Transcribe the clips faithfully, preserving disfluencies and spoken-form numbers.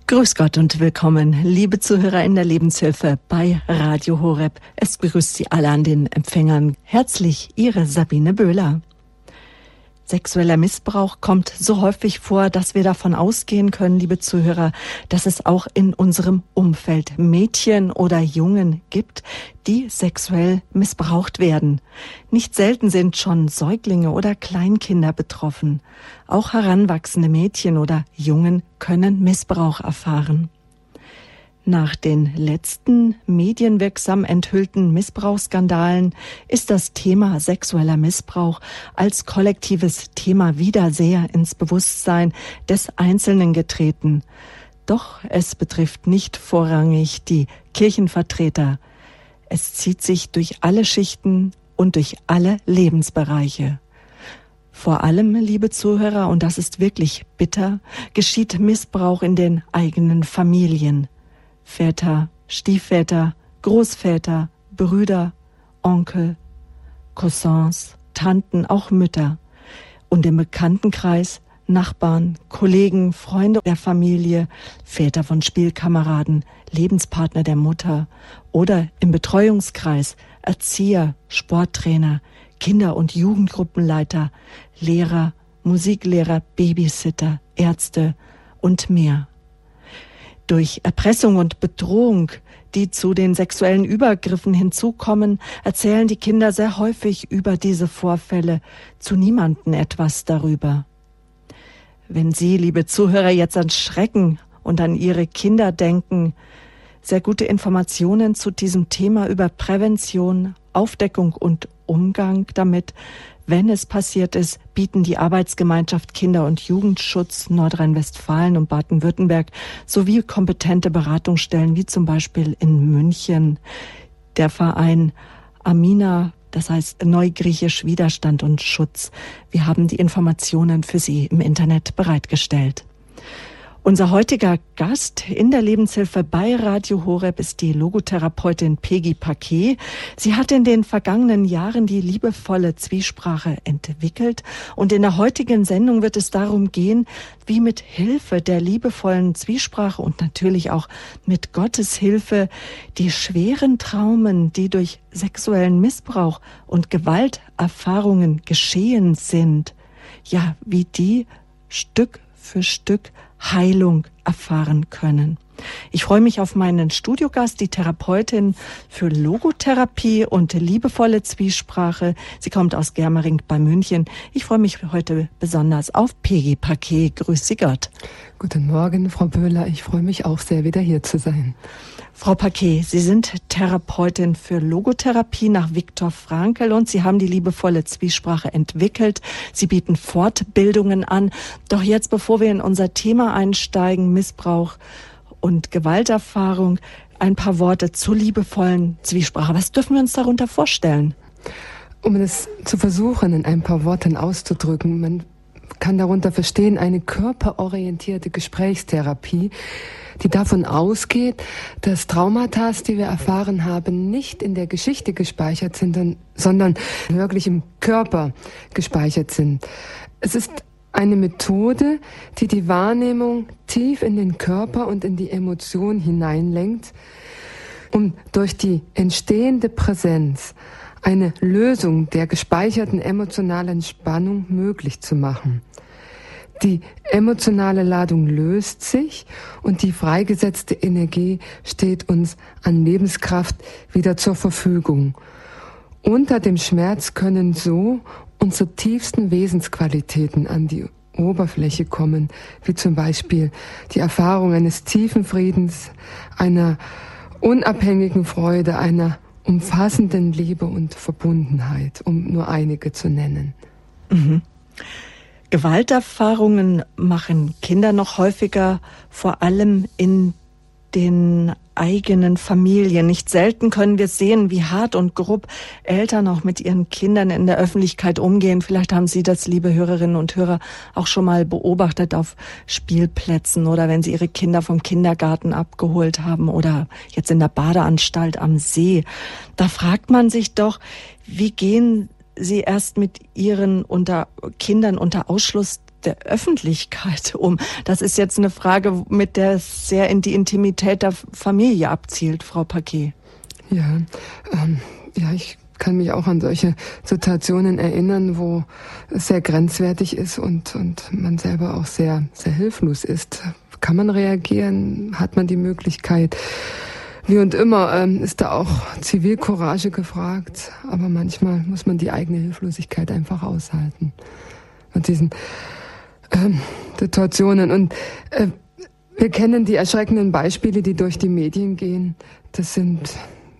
Grüß Gott und willkommen, liebe Zuhörer in der Lebenshilfe bei Radio Horeb. Es begrüßt Sie alle an den Empfängern. Herzlich, Ihre Sabine Böhler. Sexueller Missbrauch kommt so häufig vor, dass wir davon ausgehen können, liebe Zuhörer, dass es auch in unserem Umfeld Mädchen oder Jungen gibt, die sexuell missbraucht werden. Nicht selten sind schon Säuglinge oder Kleinkinder betroffen. Auch heranwachsende Mädchen oder Jungen können Missbrauch erfahren. Nach den letzten medienwirksam enthüllten Missbrauchsskandalen ist das Thema sexueller Missbrauch als kollektives Thema wieder sehr ins Bewusstsein des Einzelnen getreten. Doch es betrifft nicht vorrangig die Kirchenvertreter. Es zieht sich durch alle Schichten und durch alle Lebensbereiche. Vor allem, liebe Zuhörer, und das ist wirklich bitter, geschieht Missbrauch in den eigenen Familien. Väter, Stiefväter, Großväter, Brüder, Onkel, Cousins, Tanten, auch Mütter. Und im Bekanntenkreis Nachbarn, Kollegen, Freunde der Familie, Väter von Spielkameraden, Lebenspartner der Mutter oder im Betreuungskreis Erzieher, Sporttrainer, Kinder- und Jugendgruppenleiter, Lehrer, Musiklehrer, Babysitter, Ärzte und mehr. Durch Erpressung und Bedrohung, die zu den sexuellen Übergriffen hinzukommen, erzählen die Kinder sehr häufig über diese Vorfälle, zu niemandem etwas darüber. Wenn Sie, liebe Zuhörer, jetzt an Schrecken und an Ihre Kinder denken, sehr gute Informationen zu diesem Thema über Prävention, Aufdeckung und Umgang damit, wenn es passiert ist, bieten die Arbeitsgemeinschaft Kinder- und Jugendschutz Nordrhein-Westfalen und Baden-Württemberg sowie kompetente Beratungsstellen wie zum Beispiel in München der Verein Amina, das heißt Neugriechisch Widerstand und Schutz. Wir haben die Informationen für Sie im Internet bereitgestellt. Unser heutiger Gast in der Lebenshilfe bei Radio Horeb ist die Logotherapeutin Peggy Paquet. Sie hat in den vergangenen Jahren die liebevolle Zwiesprache entwickelt und in der heutigen Sendung wird es darum gehen, wie mit Hilfe der liebevollen Zwiesprache und natürlich auch mit Gottes Hilfe die schweren Traumen, die durch sexuellen Missbrauch und Gewalterfahrungen geschehen sind, ja, wie die Stück für Stück Heilung erfahren können. Ich freue mich auf meinen Studiogast, die Therapeutin für Logotherapie und liebevolle Zwiesprache. Sie kommt aus Germering bei München. Ich freue mich heute besonders auf Peggy Paquet. Grüß Sie Gott. Guten Morgen, Frau Böhler. Ich freue mich auch sehr, wieder hier zu sein. Frau Paquet, Sie sind Therapeutin für Logotherapie nach Viktor Frankl und Sie haben die liebevolle Zwiesprache entwickelt. Sie bieten Fortbildungen an. Doch jetzt, bevor wir in unser Thema einsteigen, Missbrauch und Gewalterfahrung, ein paar Worte zur liebevollen Zwiesprache. Was dürfen wir uns darunter vorstellen? Um es zu versuchen, in ein paar Worten auszudrücken, man kann darunter verstehen eine körperorientierte Gesprächstherapie, die davon ausgeht, dass Traumata, die wir erfahren haben, nicht in der Geschichte gespeichert sind, sondern wirklich im Körper gespeichert sind. Es ist eine Methode, die die Wahrnehmung tief in den Körper und in die Emotion hineinlenkt, um durch die entstehende Präsenz eine Lösung der gespeicherten emotionalen Spannung möglich zu machen. Die emotionale Ladung löst sich und die freigesetzte Energie steht uns an Lebenskraft wieder zur Verfügung. Unter dem Schmerz können so unsere tiefsten Wesensqualitäten an die Oberfläche kommen, wie zum Beispiel die Erfahrung eines tiefen Friedens, einer unabhängigen Freude, einer umfassenden Liebe und Verbundenheit, um nur einige zu nennen. Mhm. Gewalterfahrungen machen Kinder noch häufiger, vor allem in den eigenen Familien. Nicht selten können wir sehen, wie hart und grob Eltern auch mit ihren Kindern in der Öffentlichkeit umgehen. Vielleicht haben Sie das, liebe Hörerinnen und Hörer, auch schon mal beobachtet auf Spielplätzen oder wenn Sie Ihre Kinder vom Kindergarten abgeholt haben oder jetzt in der Badeanstalt am See. Da fragt man sich doch, wie gehen Sie erst mit Ihren unter Kindern unter Ausschluss der Öffentlichkeit um? Das ist jetzt eine Frage, mit der es sehr in die Intimität der Familie abzielt, Frau Paquet. Ja, ähm, ja, ich kann mich auch an solche Situationen erinnern, wo es sehr grenzwertig ist und, und man selber auch sehr, sehr hilflos ist. Kann man reagieren? Hat man die Möglichkeit? Wie und immer ähm, ist da auch Zivilcourage gefragt, aber manchmal muss man die eigene Hilflosigkeit einfach aushalten. Und diesen ähm, Situationen. Und äh, wir kennen die erschreckenden Beispiele, die durch die Medien gehen. Das sind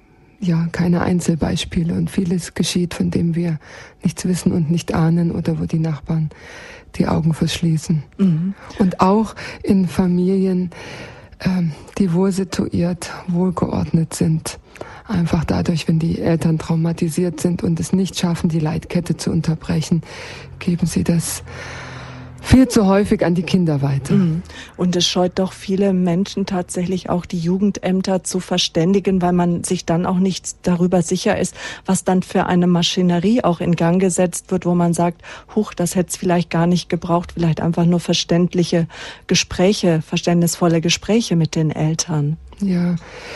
ja keine Einzelbeispiele und vieles geschieht, von dem wir nichts wissen und nicht ahnen oder wo die Nachbarn die Augen verschließen. Mhm. Und auch in Familien, ähm, die wohl situiert, wohlgeordnet sind. Einfach dadurch, wenn die Eltern traumatisiert sind und es nicht schaffen, die Leitkette zu unterbrechen, geben sie das viel zu häufig an die Kinder weiter. Und es scheut doch viele Menschen tatsächlich auch, die Jugendämter zu verständigen, weil man sich dann auch nicht darüber sicher ist, was dann für eine Maschinerie auch in Gang gesetzt wird, wo man sagt, huch, das hätte es vielleicht gar nicht gebraucht, vielleicht einfach nur verständliche Gespräche, verständnisvolle Gespräche mit den Eltern. Ja,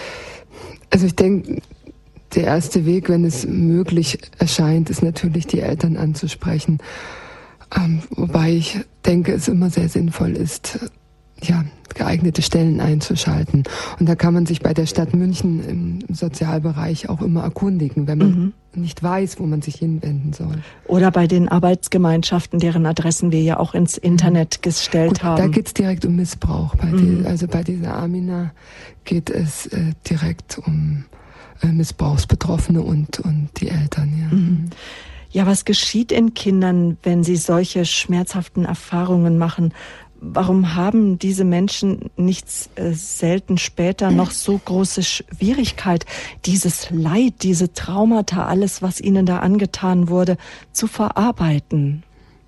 also ich denke, der erste Weg, wenn es möglich erscheint, ist natürlich, die Eltern anzusprechen. Ähm, wobei ich denke, es immer sehr sinnvoll ist, ja, geeignete Stellen einzuschalten. Und da kann man sich bei der Stadt München im Sozialbereich auch immer erkundigen, wenn man mhm. nicht weiß, wo man sich hinwenden soll. Oder bei den Arbeitsgemeinschaften, deren Adressen wir ja auch ins Internet mhm. gestellt Gut, haben. Da geht es direkt um Missbrauch. Bei mhm. die, also bei dieser Amina geht es äh, direkt um äh, Missbrauchsbetroffene und, und die Eltern. Ja. Mhm. Ja, was geschieht in Kindern, wenn sie solche schmerzhaften Erfahrungen machen? Warum haben diese Menschen nicht äh, selten später noch so große Schwierigkeit, dieses Leid, diese Traumata, alles, was ihnen da angetan wurde, zu verarbeiten?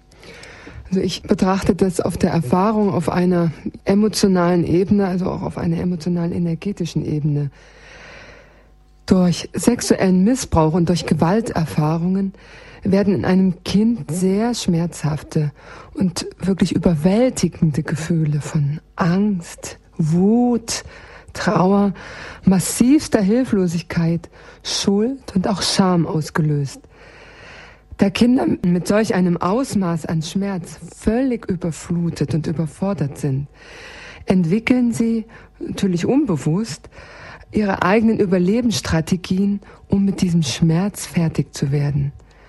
Also ich betrachte das auf der Erfahrung, auf einer emotionalen Ebene, also auch auf einer emotional-energetischen Ebene. Durch sexuellen Missbrauch und durch Gewalterfahrungen werden in einem Kind sehr schmerzhafte und wirklich überwältigende Gefühle von Angst, Wut, Trauer, massivster Hilflosigkeit, Schuld und auch Scham ausgelöst. Da Kinder mit solch einem Ausmaß an Schmerz völlig überflutet und überfordert sind, entwickeln sie, natürlich unbewusst, ihre eigenen Überlebensstrategien, um mit diesem Schmerz fertig zu werden.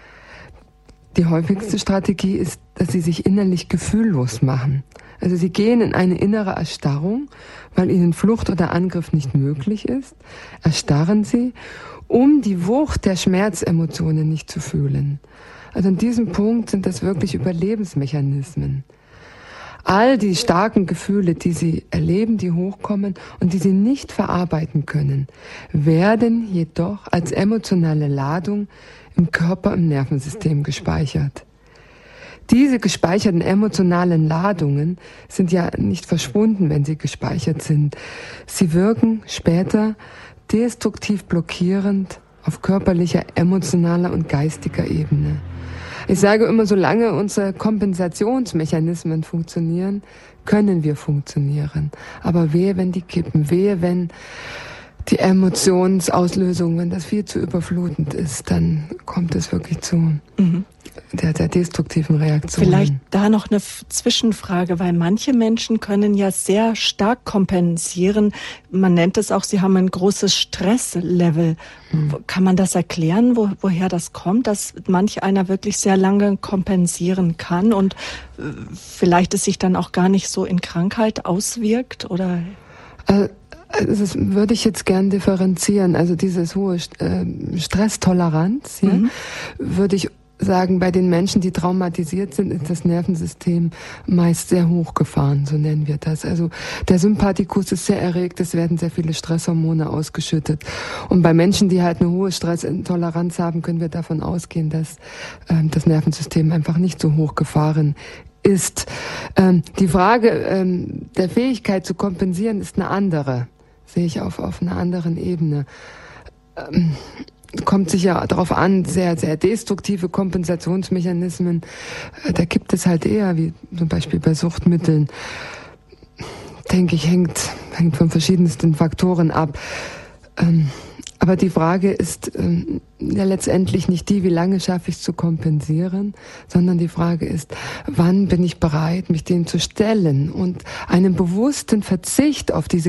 Die häufigste Strategie ist, dass sie sich innerlich gefühllos machen. Also sie gehen in eine innere Erstarrung, weil ihnen Flucht oder Angriff nicht möglich ist. Erstarren sie, um die Wucht der Schmerzemotionen nicht zu fühlen. Also an diesem Punkt sind das wirklich Überlebensmechanismen. All die starken Gefühle, die sie erleben, die hochkommen und die sie nicht verarbeiten können, werden jedoch als emotionale Ladung im Körper, im Nervensystem gespeichert. Diese gespeicherten emotionalen Ladungen sind ja nicht verschwunden, wenn sie gespeichert sind. Sie wirken später destruktiv blockierend auf körperlicher, emotionaler und geistiger Ebene. Ich sage immer, solange unsere Kompensationsmechanismen funktionieren, können wir funktionieren. Aber wehe, wenn die kippen, wehe, wenn die Emotionsauslösung, wenn das viel zu überflutend ist, dann kommt es wirklich zu mhm. der, der destruktiven Reaktion. Vielleicht da noch eine Zwischenfrage, weil manche Menschen können ja sehr stark kompensieren. Man nennt es auch, sie haben ein großes Stresslevel. Mhm. Kann man das erklären, wo, woher das kommt, dass manch einer wirklich sehr lange kompensieren kann und vielleicht es sich dann auch gar nicht so in Krankheit auswirkt? Oder? Äh, Das würde ich jetzt gern differenzieren. Also dieses hohe Stresstoleranz, ja, mhm. würde ich sagen, bei den Menschen, die traumatisiert sind, ist das Nervensystem meist sehr hochgefahren, so nennen wir das. Also der Sympathikus ist sehr erregt, es werden sehr viele Stresshormone ausgeschüttet. Und bei Menschen, die halt eine hohe Stressintoleranz haben, können wir davon ausgehen, dass ähm, das Nervensystem einfach nicht so hochgefahren ist. Ähm, die Frage ähm, der Fähigkeit zu kompensieren ist eine andere. Sehe ich auf, auf einer anderen Ebene. Ähm, kommt sicher darauf an, sehr, sehr destruktive Kompensationsmechanismen, äh, da gibt es halt eher, wie zum Beispiel bei Suchtmitteln, denke ich, hängt, hängt von verschiedensten Faktoren ab. Ähm, aber die Frage ist ähm, ja letztendlich nicht die, wie lange schaffe ich es zu kompensieren, sondern die Frage ist, wann bin ich bereit, mich dem zu stellen und einen bewussten Verzicht auf diese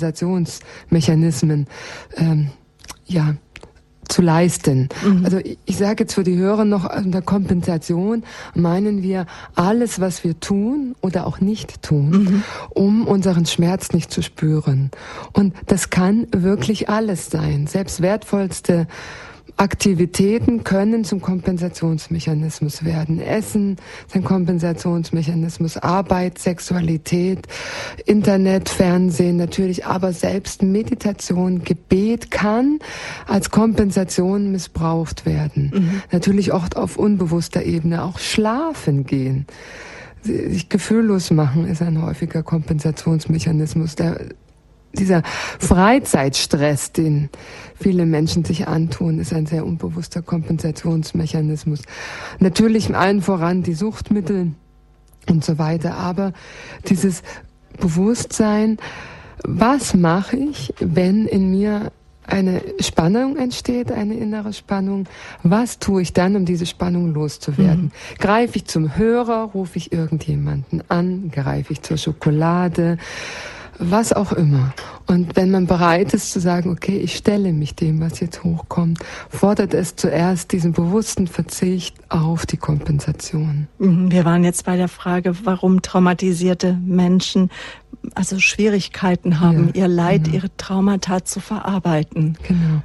Kompensationsmechanismen ähm, ja zu leisten. Mhm. Also ich, ich sage jetzt für die Hörer noch, unter Kompensation meinen wir alles, was wir tun oder auch nicht tun, mhm. um unseren Schmerz nicht zu spüren. Und das kann wirklich alles sein. Selbst wertvollste Aktivitäten können zum Kompensationsmechanismus werden. Essen ist ein Kompensationsmechanismus, Arbeit, Sexualität, Internet, Fernsehen natürlich, aber selbst Meditation, Gebet kann als Kompensation missbraucht werden. Mhm. Natürlich auch auf unbewusster Ebene, auch schlafen gehen. Sich gefühllos machen ist ein häufiger Kompensationsmechanismus, der Dieser Freizeitstress, den viele Menschen sich antun, ist ein sehr unbewusster Kompensationsmechanismus. Natürlich allen voran die Suchtmittel und so weiter, aber dieses Bewusstsein, was mache ich, wenn in mir eine Spannung entsteht, eine innere Spannung, was tue ich dann, um diese Spannung loszuwerden? Mhm. Greife ich zum Hörer, rufe ich irgendjemanden an, greife ich zur Schokolade, was auch immer. Und wenn man bereit ist zu sagen, okay, ich stelle mich dem, was jetzt hochkommt, fordert es zuerst diesen bewussten Verzicht auf die Kompensation. Wir waren jetzt bei der Frage, warum traumatisierte Menschen also Schwierigkeiten haben, ja, ihr Leid, genau. ihre Traumata zu verarbeiten. Genau.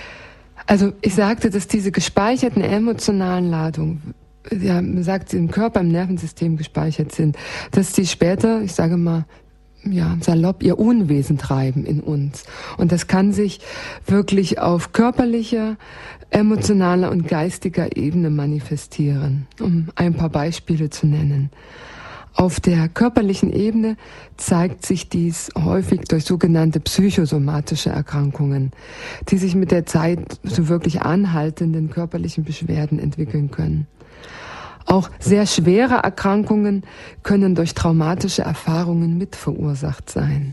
Also ich sagte, dass diese gespeicherten emotionalen Ladungen, ja, man sagt, im Körper, im Nervensystem gespeichert sind, dass die später, ich sage mal, ja, salopp ihr Unwesen treiben in uns. Und das kann sich wirklich auf körperlicher, emotionaler und geistiger Ebene manifestieren, um ein paar Beispiele zu nennen. Auf der körperlichen Ebene zeigt sich dies häufig durch sogenannte psychosomatische Erkrankungen, die sich mit der Zeit zu wirklich anhaltenden körperlichen Beschwerden entwickeln können. Auch sehr schwere Erkrankungen können durch traumatische Erfahrungen mit verursacht sein.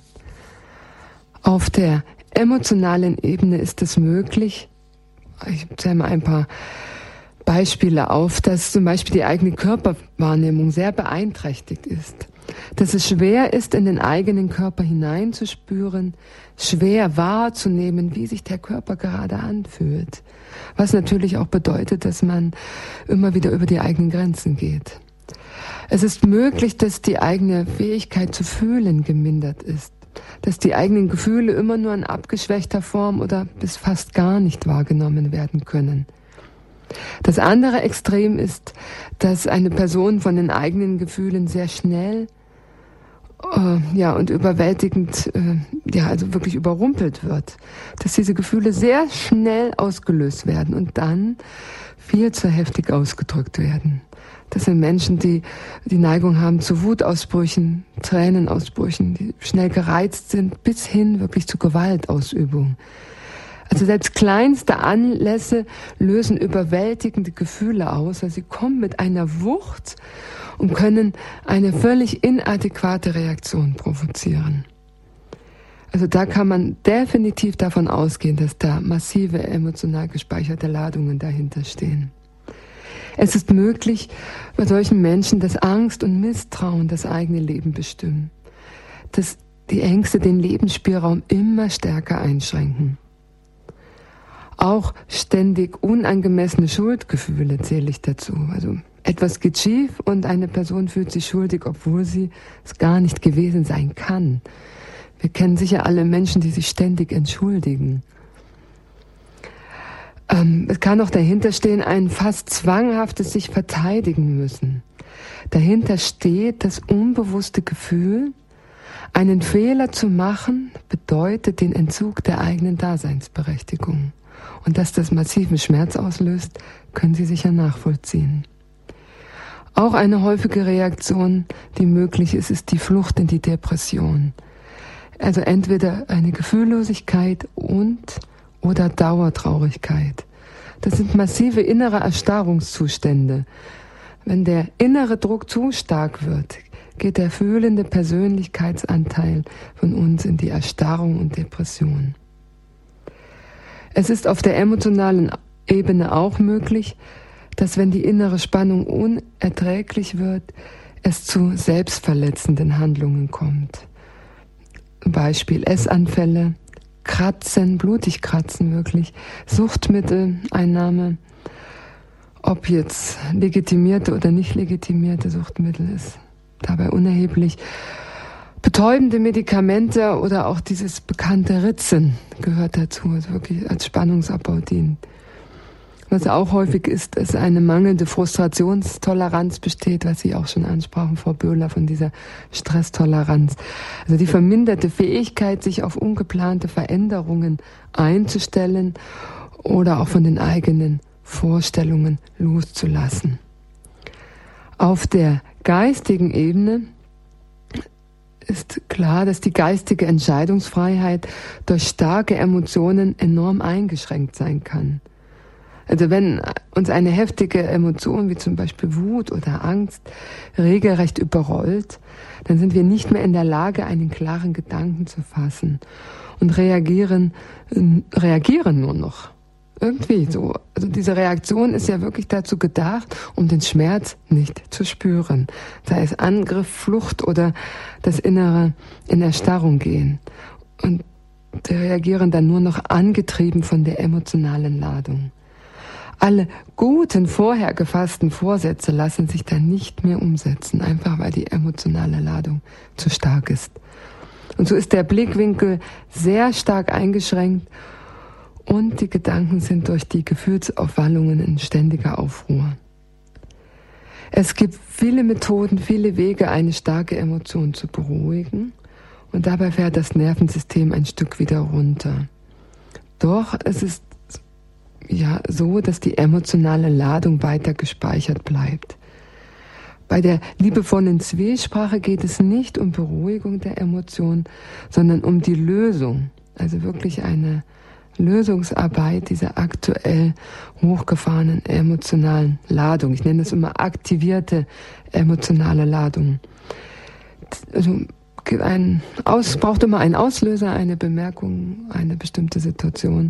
Auf der emotionalen Ebene ist es möglich, ich zähle mal ein paar Beispiele auf, dass zum Beispiel die eigene Körperwahrnehmung sehr beeinträchtigt ist. Dass es schwer ist, in den eigenen Körper hineinzuspüren, schwer wahrzunehmen, wie sich der Körper gerade anfühlt. Was natürlich auch bedeutet, dass man immer wieder über die eigenen Grenzen geht. Es ist möglich, dass die eigene Fähigkeit zu fühlen gemindert ist. Dass die eigenen Gefühle immer nur in abgeschwächter Form oder bis fast gar nicht wahrgenommen werden können. Das andere Extrem ist, dass eine Person von den eigenen Gefühlen sehr schnell äh, ja, und überwältigend, äh, ja, also wirklich überrumpelt wird. Dass diese Gefühle sehr schnell ausgelöst werden und dann viel zu heftig ausgedrückt werden. Das sind Menschen, die die Neigung haben zu Wutausbrüchen, Tränenausbrüchen, die schnell gereizt sind, bis hin wirklich zu Gewaltausübung. Also selbst kleinste Anlässe lösen überwältigende Gefühle aus. Also sie kommen mit einer Wucht und können eine völlig inadäquate Reaktion provozieren. Also da kann man definitiv davon ausgehen, dass da massive emotional gespeicherte Ladungen dahinter stehen. Es ist möglich, bei solchen Menschen, dass Angst und Misstrauen das eigene Leben bestimmen. Dass die Ängste den Lebensspielraum immer stärker einschränken. Auch ständig unangemessene Schuldgefühle zähle ich dazu. Also etwas geht schief und eine Person fühlt sich schuldig, obwohl sie es gar nicht gewesen sein kann. Wir kennen sicher alle Menschen, die sich ständig entschuldigen. Ähm, es kann auch dahinter stehen, ein fast zwanghaftes sich verteidigen müssen. Dahinter steht das unbewusste Gefühl, einen Fehler zu machen, bedeutet den Entzug der eigenen Daseinsberechtigung. Und dass das massiven Schmerz auslöst, können Sie sicher nachvollziehen. Auch eine häufige Reaktion, die möglich ist, ist die Flucht in die Depression. Also entweder eine Gefühllosigkeit und oder Dauertraurigkeit. Das sind massive innere Erstarrungszustände. Wenn der innere Druck zu stark wird, geht der fühlende Persönlichkeitsanteil von uns in die Erstarrung und Depression. Es ist auf der emotionalen Ebene auch möglich, dass wenn die innere Spannung unerträglich wird, es zu selbstverletzenden Handlungen kommt. Beispiel Essanfälle, Kratzen, blutig kratzen wirklich, Suchtmitteleinnahme, ob jetzt legitimierte oder nicht legitimierte Suchtmittel ist dabei unerheblich. Betäubende Medikamente oder auch dieses bekannte Ritzen gehört dazu, also wirklich als Spannungsabbau dient. Was auch häufig ist, ist eine mangelnde Frustrationstoleranz besteht, was Sie auch schon ansprachen, Frau Böhler, von dieser Stresstoleranz. Also die verminderte Fähigkeit, sich auf ungeplante Veränderungen einzustellen oder auch von den eigenen Vorstellungen loszulassen. Auf der geistigen Ebene ist klar, dass die geistige Entscheidungsfreiheit durch starke Emotionen enorm eingeschränkt sein kann. Also wenn uns eine heftige Emotion wie zum Beispiel Wut oder Angst regelrecht überrollt, dann sind wir nicht mehr in der Lage, einen klaren Gedanken zu fassen und reagieren, reagieren nur noch. Irgendwie so. Also diese Reaktion ist ja wirklich dazu gedacht, um den Schmerz nicht zu spüren. Sei es Angriff, Flucht oder das Innere in Erstarrung gehen. Und wir reagieren dann nur noch angetrieben von der emotionalen Ladung. Alle guten, vorher gefassten Vorsätze lassen sich dann nicht mehr umsetzen, einfach weil die emotionale Ladung zu stark ist. Und so ist der Blickwinkel sehr stark eingeschränkt und die Gedanken sind durch die Gefühlsaufwallungen in ständiger Aufruhr. Es gibt viele Methoden, viele Wege, eine starke Emotion zu beruhigen und dabei fährt das Nervensystem ein Stück wieder runter. Doch es ist ja so, dass die emotionale Ladung weiter gespeichert bleibt. Bei der liebevollen Zwiesprache geht es nicht um Beruhigung der Emotion, sondern um die Lösung, also wirklich eine Lösungsarbeit dieser aktuell hochgefahrenen emotionalen Ladung. Ich nenne es immer aktivierte emotionale Ladung. Also ein Aus, braucht immer einen Auslöser, eine Bemerkung, eine bestimmte Situation.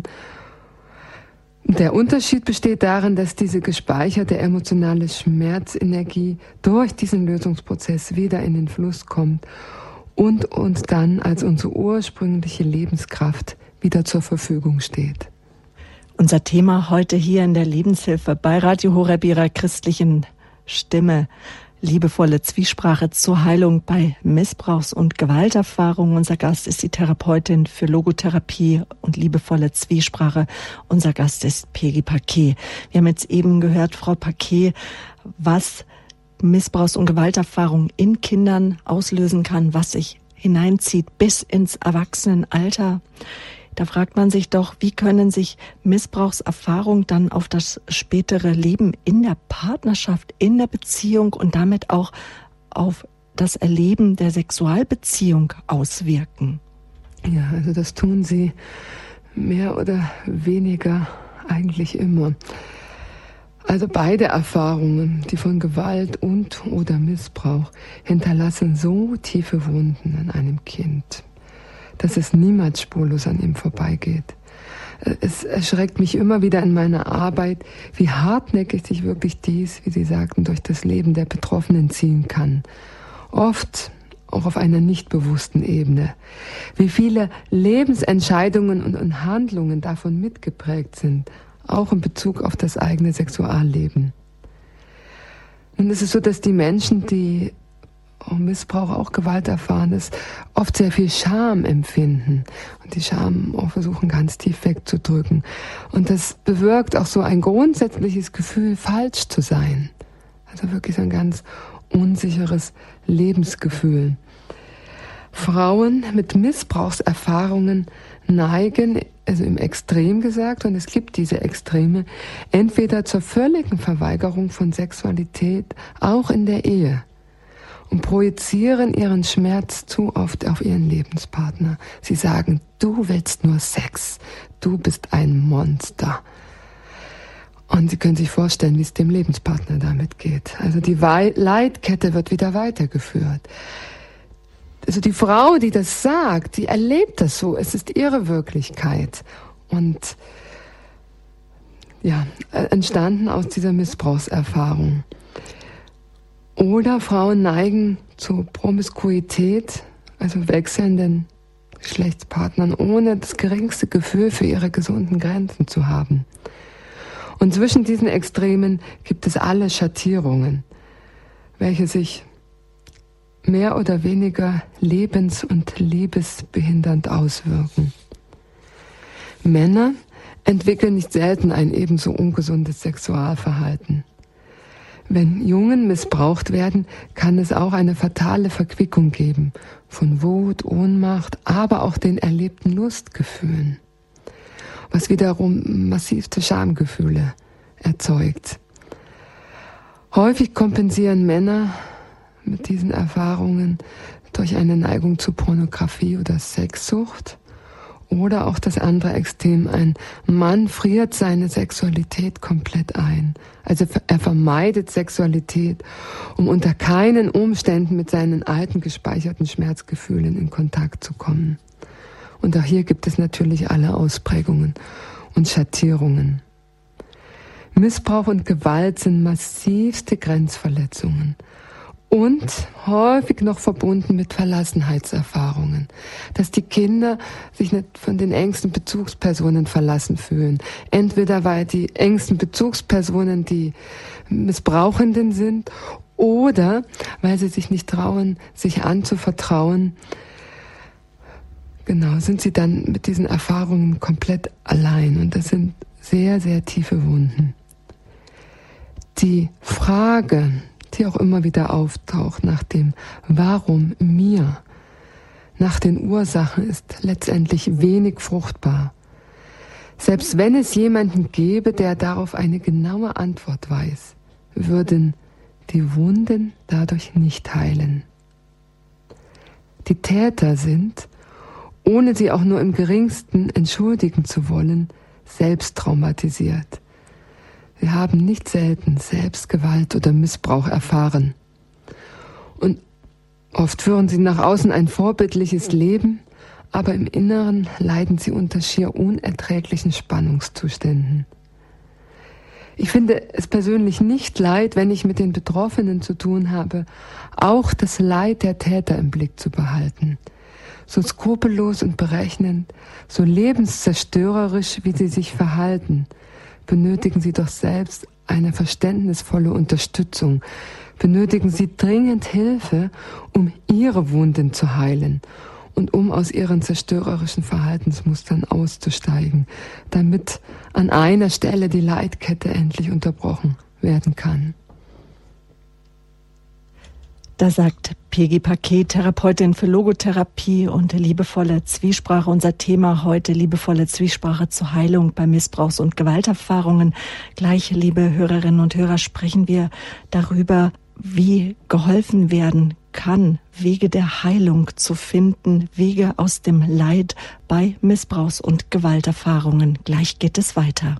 Der Unterschied besteht darin, dass diese gespeicherte emotionale Schmerzenergie durch diesen Lösungsprozess wieder in den Fluss kommt und uns dann als unsere ursprüngliche Lebenskraft wieder zur Verfügung steht. Unser Thema heute hier in der Lebenshilfe bei Radio Horeb, Ihrer christlichen Stimme. Liebevolle Zwiesprache zur Heilung bei Missbrauchs- und Gewalterfahrungen. Unser Gast ist die Therapeutin für Logotherapie und liebevolle Zwiesprache. Unser Gast ist Peggy Paquet. Wir haben jetzt eben gehört, Frau Paquet, was Missbrauchs- und Gewalterfahrung in Kindern auslösen kann, was sich hineinzieht bis ins Erwachsenenalter. Da fragt man sich doch, wie können sich Missbrauchserfahrungen dann auf das spätere Leben in der Partnerschaft, in der Beziehung und damit auch auf das Erleben der Sexualbeziehung auswirken? Ja, also das tun sie mehr oder weniger eigentlich immer. Also beide Erfahrungen, die von Gewalt und oder Missbrauch, hinterlassen so tiefe Wunden an einem Kind, dass es niemals spurlos an ihm vorbeigeht. Es erschreckt mich immer wieder in meiner Arbeit, wie hartnäckig sich wirklich dies, wie Sie sagten, durch das Leben der Betroffenen ziehen kann. Oft auch auf einer nicht bewussten Ebene. Wie viele Lebensentscheidungen und, und Handlungen davon mitgeprägt sind, auch in Bezug auf das eigene Sexualleben. Nun ist es so, dass die Menschen, die auch Missbrauch, auch Gewalt erfahren ist, oft sehr viel Scham empfinden und die Scham auch versuchen ganz tief wegzudrücken. Und das bewirkt auch so ein grundsätzliches Gefühl, falsch zu sein. Also wirklich so ein ganz unsicheres Lebensgefühl. Frauen mit Missbrauchserfahrungen neigen, also im Extrem gesagt, und es gibt diese Extreme, entweder zur völligen Verweigerung von Sexualität, auch in der Ehe, und projizieren ihren Schmerz zu oft auf ihren Lebenspartner. Sie sagen, du willst nur Sex, du bist ein Monster. Und Sie können sich vorstellen, wie es dem Lebenspartner damit geht. Also die Wei- Leitkette wird wieder weitergeführt. Also die Frau, die das sagt, die erlebt das so. Es ist ihre Wirklichkeit. Und ja, entstanden aus dieser Missbrauchserfahrung. Oder Frauen neigen zur Promiskuität, also wechselnden Geschlechtspartnern, ohne das geringste Gefühl für ihre gesunden Grenzen zu haben. Und zwischen diesen Extremen gibt es alle Schattierungen, welche sich mehr oder weniger lebens- und liebesbehindernd auswirken. Männer entwickeln nicht selten ein ebenso ungesundes Sexualverhalten. Wenn Jungen missbraucht werden, kann es auch eine fatale Verquickung geben von Wut, Ohnmacht, aber auch den erlebten Lustgefühlen, was wiederum massivste Schamgefühle erzeugt. Häufig kompensieren Männer mit diesen Erfahrungen durch eine Neigung zu Pornografie oder Sexsucht. Oder auch das andere Extrem, ein Mann friert seine Sexualität komplett ein. Also er vermeidet Sexualität, um unter keinen Umständen mit seinen alten gespeicherten Schmerzgefühlen in Kontakt zu kommen. Und auch hier gibt es natürlich alle Ausprägungen und Schattierungen. Missbrauch und Gewalt sind massivste Grenzverletzungen. Und häufig noch verbunden mit Verlassenheitserfahrungen. Dass die Kinder sich nicht von den engsten Bezugspersonen verlassen fühlen. Entweder weil die engsten Bezugspersonen die Missbrauchenden sind oder weil sie sich nicht trauen, sich anzuvertrauen. Genau, sind sie dann mit diesen Erfahrungen komplett allein. Und das sind sehr, sehr tiefe Wunden. Die Frage, die auch immer wieder auftaucht nach dem Warum mir, nach den Ursachen, ist letztendlich wenig fruchtbar. Selbst wenn es jemanden gäbe, der darauf eine genaue Antwort weiß, würden die Wunden dadurch nicht heilen. Die Täter sind, ohne sie auch nur im geringsten entschuldigen zu wollen, selbst traumatisiert. Sie haben nicht selten selbst Gewalt oder Missbrauch erfahren. Und oft führen sie nach außen ein vorbildliches Leben, aber im Inneren leiden sie unter schier unerträglichen Spannungszuständen. Ich finde es persönlich nicht leid, wenn ich mit den Betroffenen zu tun habe, auch das Leid der Täter im Blick zu behalten. So skrupellos und berechnend, so lebenszerstörerisch, wie sie sich verhalten, benötigen sie doch selbst eine verständnisvolle Unterstützung, benötigen sie dringend Hilfe, um ihre Wunden zu heilen und um aus ihren zerstörerischen Verhaltensmustern auszusteigen, damit an einer Stelle die Leitkette endlich unterbrochen werden kann. Da sagt Peggy Paquet, Therapeutin für Logotherapie und liebevolle Zwiesprache. Unser Thema heute, liebevolle Zwiesprache zur Heilung bei Missbrauchs- und Gewalterfahrungen. Gleich, liebe Hörerinnen und Hörer, sprechen wir darüber, wie geholfen werden kann, Wege der Heilung zu finden, Wege aus dem Leid bei Missbrauchs- und Gewalterfahrungen. Gleich geht es weiter.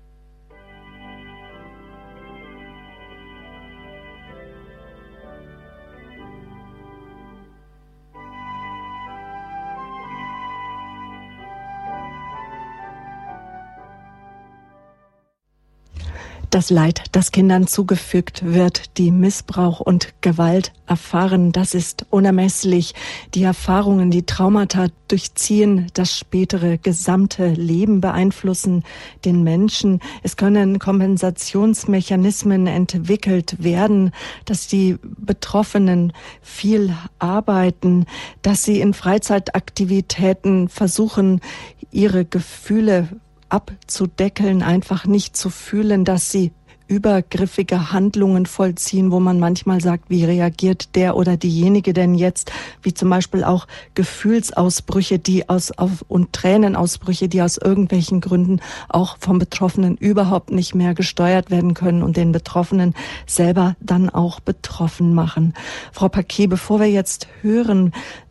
Das Leid, das Kindern zugefügt wird, die Missbrauch und Gewalt erfahren, das ist unermesslich. Die Erfahrungen, die Traumata durchziehen das spätere gesamte Leben, beeinflussen den Menschen. Es können Kompensationsmechanismen entwickelt werden, dass die Betroffenen viel arbeiten, dass sie in Freizeitaktivitäten versuchen, ihre Gefühle abzudeckeln, einfach nicht zu fühlen, dass sie übergriffige Handlungen vollziehen, wo man manchmal sagt, wie reagiert der oder diejenige denn jetzt, wie zum Beispiel auch Gefühlsausbrüche, die aus auf, und Tränenausbrüche, die aus irgendwelchen Gründen auch vom Betroffenen überhaupt nicht mehr gesteuert werden können und den Betroffenen selber dann auch betroffen machen. Frau Paquet, bevor wir jetzt hören,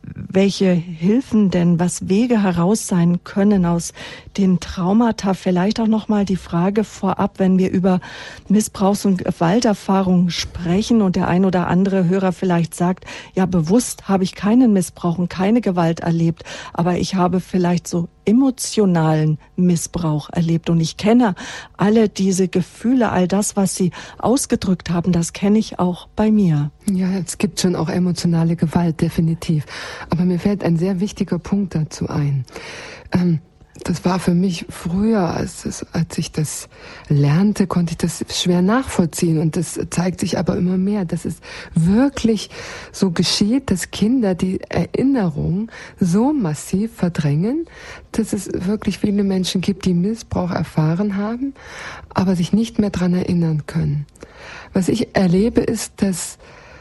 welche Hilfen denn, was Wege heraus sein können aus den Traumata. Vielleicht auch nochmal die Frage vorab, wenn wir über Missbrauchs- und Gewalterfahrungen sprechen und der ein oder andere Hörer vielleicht sagt, ja, bewusst habe ich keinen Missbrauch und keine Gewalt erlebt, aber ich habe vielleicht so emotionalen Missbrauch erlebt und ich kenne alle diese Gefühle, all das, was Sie ausgedrückt haben, das kenne ich auch bei mir. Ja, es gibt schon auch emotionale Gewalt, definitiv. Aber mir fällt ein sehr wichtiger Punkt dazu ein. Ähm, Das war für mich früher, als, es, als ich das lernte, konnte ich das schwer nachvollziehen. Und das zeigt sich aber immer mehr, dass es wirklich so geschieht, dass Kinder die Erinnerung so massiv verdrängen, dass es wirklich viele Menschen gibt, die Missbrauch erfahren haben, aber sich nicht mehr dran erinnern können. Was ich erlebe, ist, dass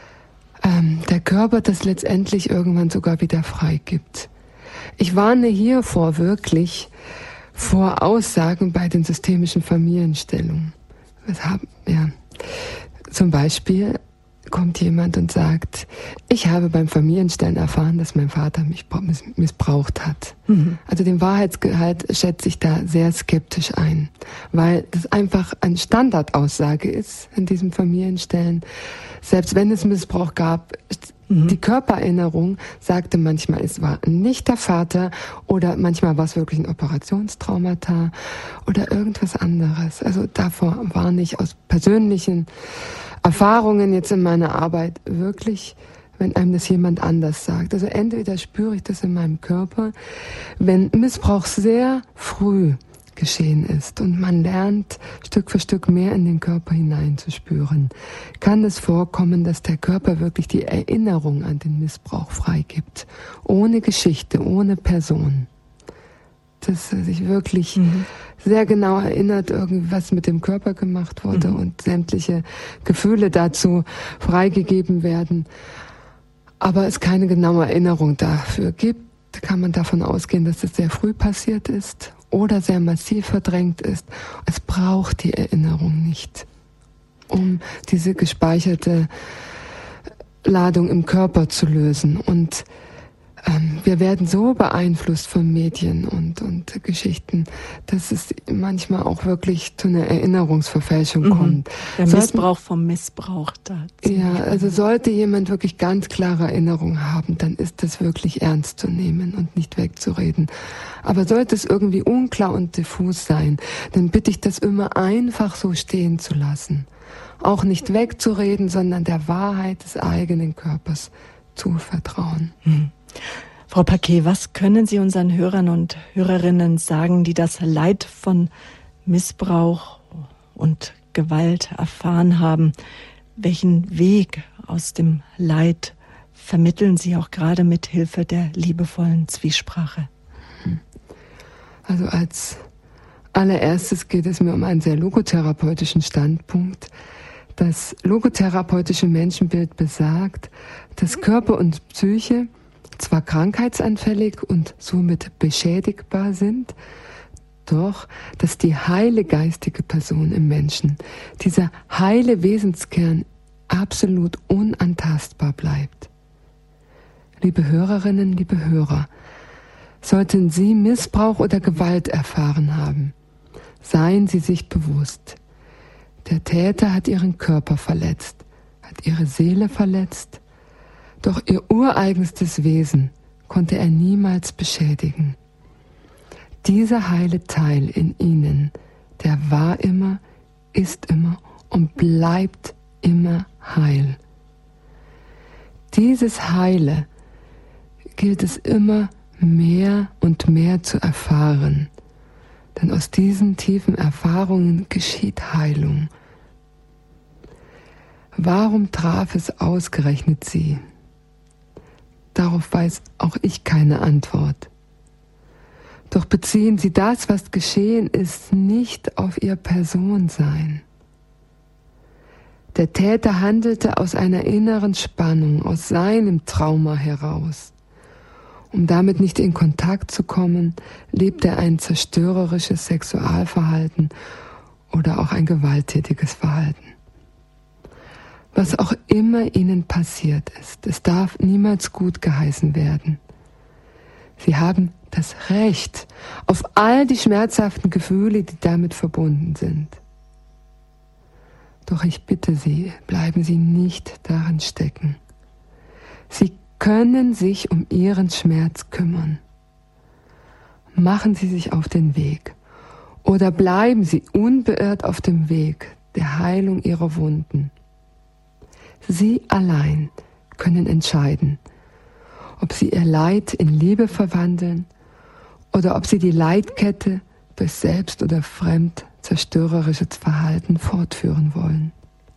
ähm, der Körper das letztendlich irgendwann sogar wieder freigibt. Ich warne hiervor wirklich vor Aussagen bei den systemischen Familienstellungen. Weshalb, ja, zum Beispiel kommt jemand und sagt, ich habe beim Familienstellen erfahren, dass mein Vater mich missbraucht hat. Mhm. Also den Wahrheitsgehalt schätze ich da sehr skeptisch ein, weil das einfach eine Standardaussage ist in diesen Familienstellen. Selbst wenn es Missbrauch gab, mhm. die Körpererinnerung sagte manchmal, es war nicht der Vater oder manchmal war es wirklich ein Operationstraumata oder irgendwas anderes. Also davor warne ich aus persönlichen Erfahrungen jetzt in meiner Arbeit wirklich, wenn einem das jemand anders sagt. Also entweder spüre ich das in meinem Körper, wenn Missbrauch sehr früh geschehen ist und man lernt Stück für Stück mehr in den Körper hineinzuspüren, kann es vorkommen, dass der Körper wirklich die Erinnerung an den Missbrauch freigibt. Ohne Geschichte, ohne Person. Dass er sich wirklich mhm. sehr genau erinnert, irgendwie was mit dem Körper gemacht wurde mhm. und sämtliche Gefühle dazu freigegeben werden. Aber es keine genaue Erinnerung dafür gibt, kann man davon ausgehen, dass es sehr früh passiert ist oder sehr massiv verdrängt ist. Es braucht die Erinnerung nicht, um diese gespeicherte Ladung im Körper zu lösen. Und ähm, wir werden so beeinflusst von Medien und, und Geschichten, dass es manchmal auch wirklich zu einer Erinnerungsverfälschung mhm. kommt. Der Sollten, Missbrauch vom Missbrauch da. Ja, also sollte jemand wirklich ganz klare Erinnerung haben, dann ist das wirklich ernst zu nehmen und nicht wegzureden. Aber sollte es irgendwie unklar und diffus sein, dann bitte ich das immer einfach so stehen zu lassen. Auch nicht wegzureden, sondern der Wahrheit des eigenen Körpers zu vertrauen. Mhm. Frau Paquet, was können Sie unseren Hörern und Hörerinnen sagen, die das Leid von Missbrauch und Gewalt erfahren haben? Welchen Weg aus dem Leid vermitteln Sie auch gerade mit Hilfe der liebevollen Zwiesprache? Also als allererstes geht es mir um einen sehr logotherapeutischen Standpunkt. Das logotherapeutische Menschenbild besagt, dass Körper und Psyche zwar krankheitsanfällig und somit beschädigbar sind, doch dass die heile geistige Person im Menschen, dieser heile Wesenskern, absolut unantastbar bleibt. Liebe Hörerinnen, liebe Hörer, sollten Sie Missbrauch oder Gewalt erfahren haben, seien Sie sich bewusst, der Täter hat Ihren Körper verletzt, hat Ihre Seele verletzt, doch Ihr ureigenstes Wesen konnte er niemals beschädigen. Dieser heile Teil in Ihnen, der war immer, ist immer und bleibt immer heil. Dieses Heile gilt es immer mehr und mehr zu erfahren, denn aus diesen tiefen Erfahrungen geschieht Heilung. Warum traf es ausgerechnet Sie? Darauf weiß auch ich keine Antwort. Doch beziehen Sie das, was geschehen ist, nicht auf Ihr Personsein. Der Täter handelte aus einer inneren Spannung, aus seinem Trauma heraus. Um damit nicht in Kontakt zu kommen, lebt er ein zerstörerisches Sexualverhalten oder auch ein gewalttätiges Verhalten. Was auch immer ihnen passiert ist, es darf niemals gut geheißen werden. Sie haben das Recht auf all die schmerzhaften Gefühle, die damit verbunden sind. Doch ich bitte Sie, bleiben Sie nicht darin stecken. Sie können sich um Ihren Schmerz kümmern. Machen Sie sich auf den Weg oder bleiben Sie unbeirrt auf dem Weg der Heilung Ihrer Wunden. Sie allein können entscheiden, ob Sie Ihr Leid in Liebe verwandeln oder ob Sie die Leidkette durch selbst- oder fremdzerstörerisches Verhalten fortführen wollen.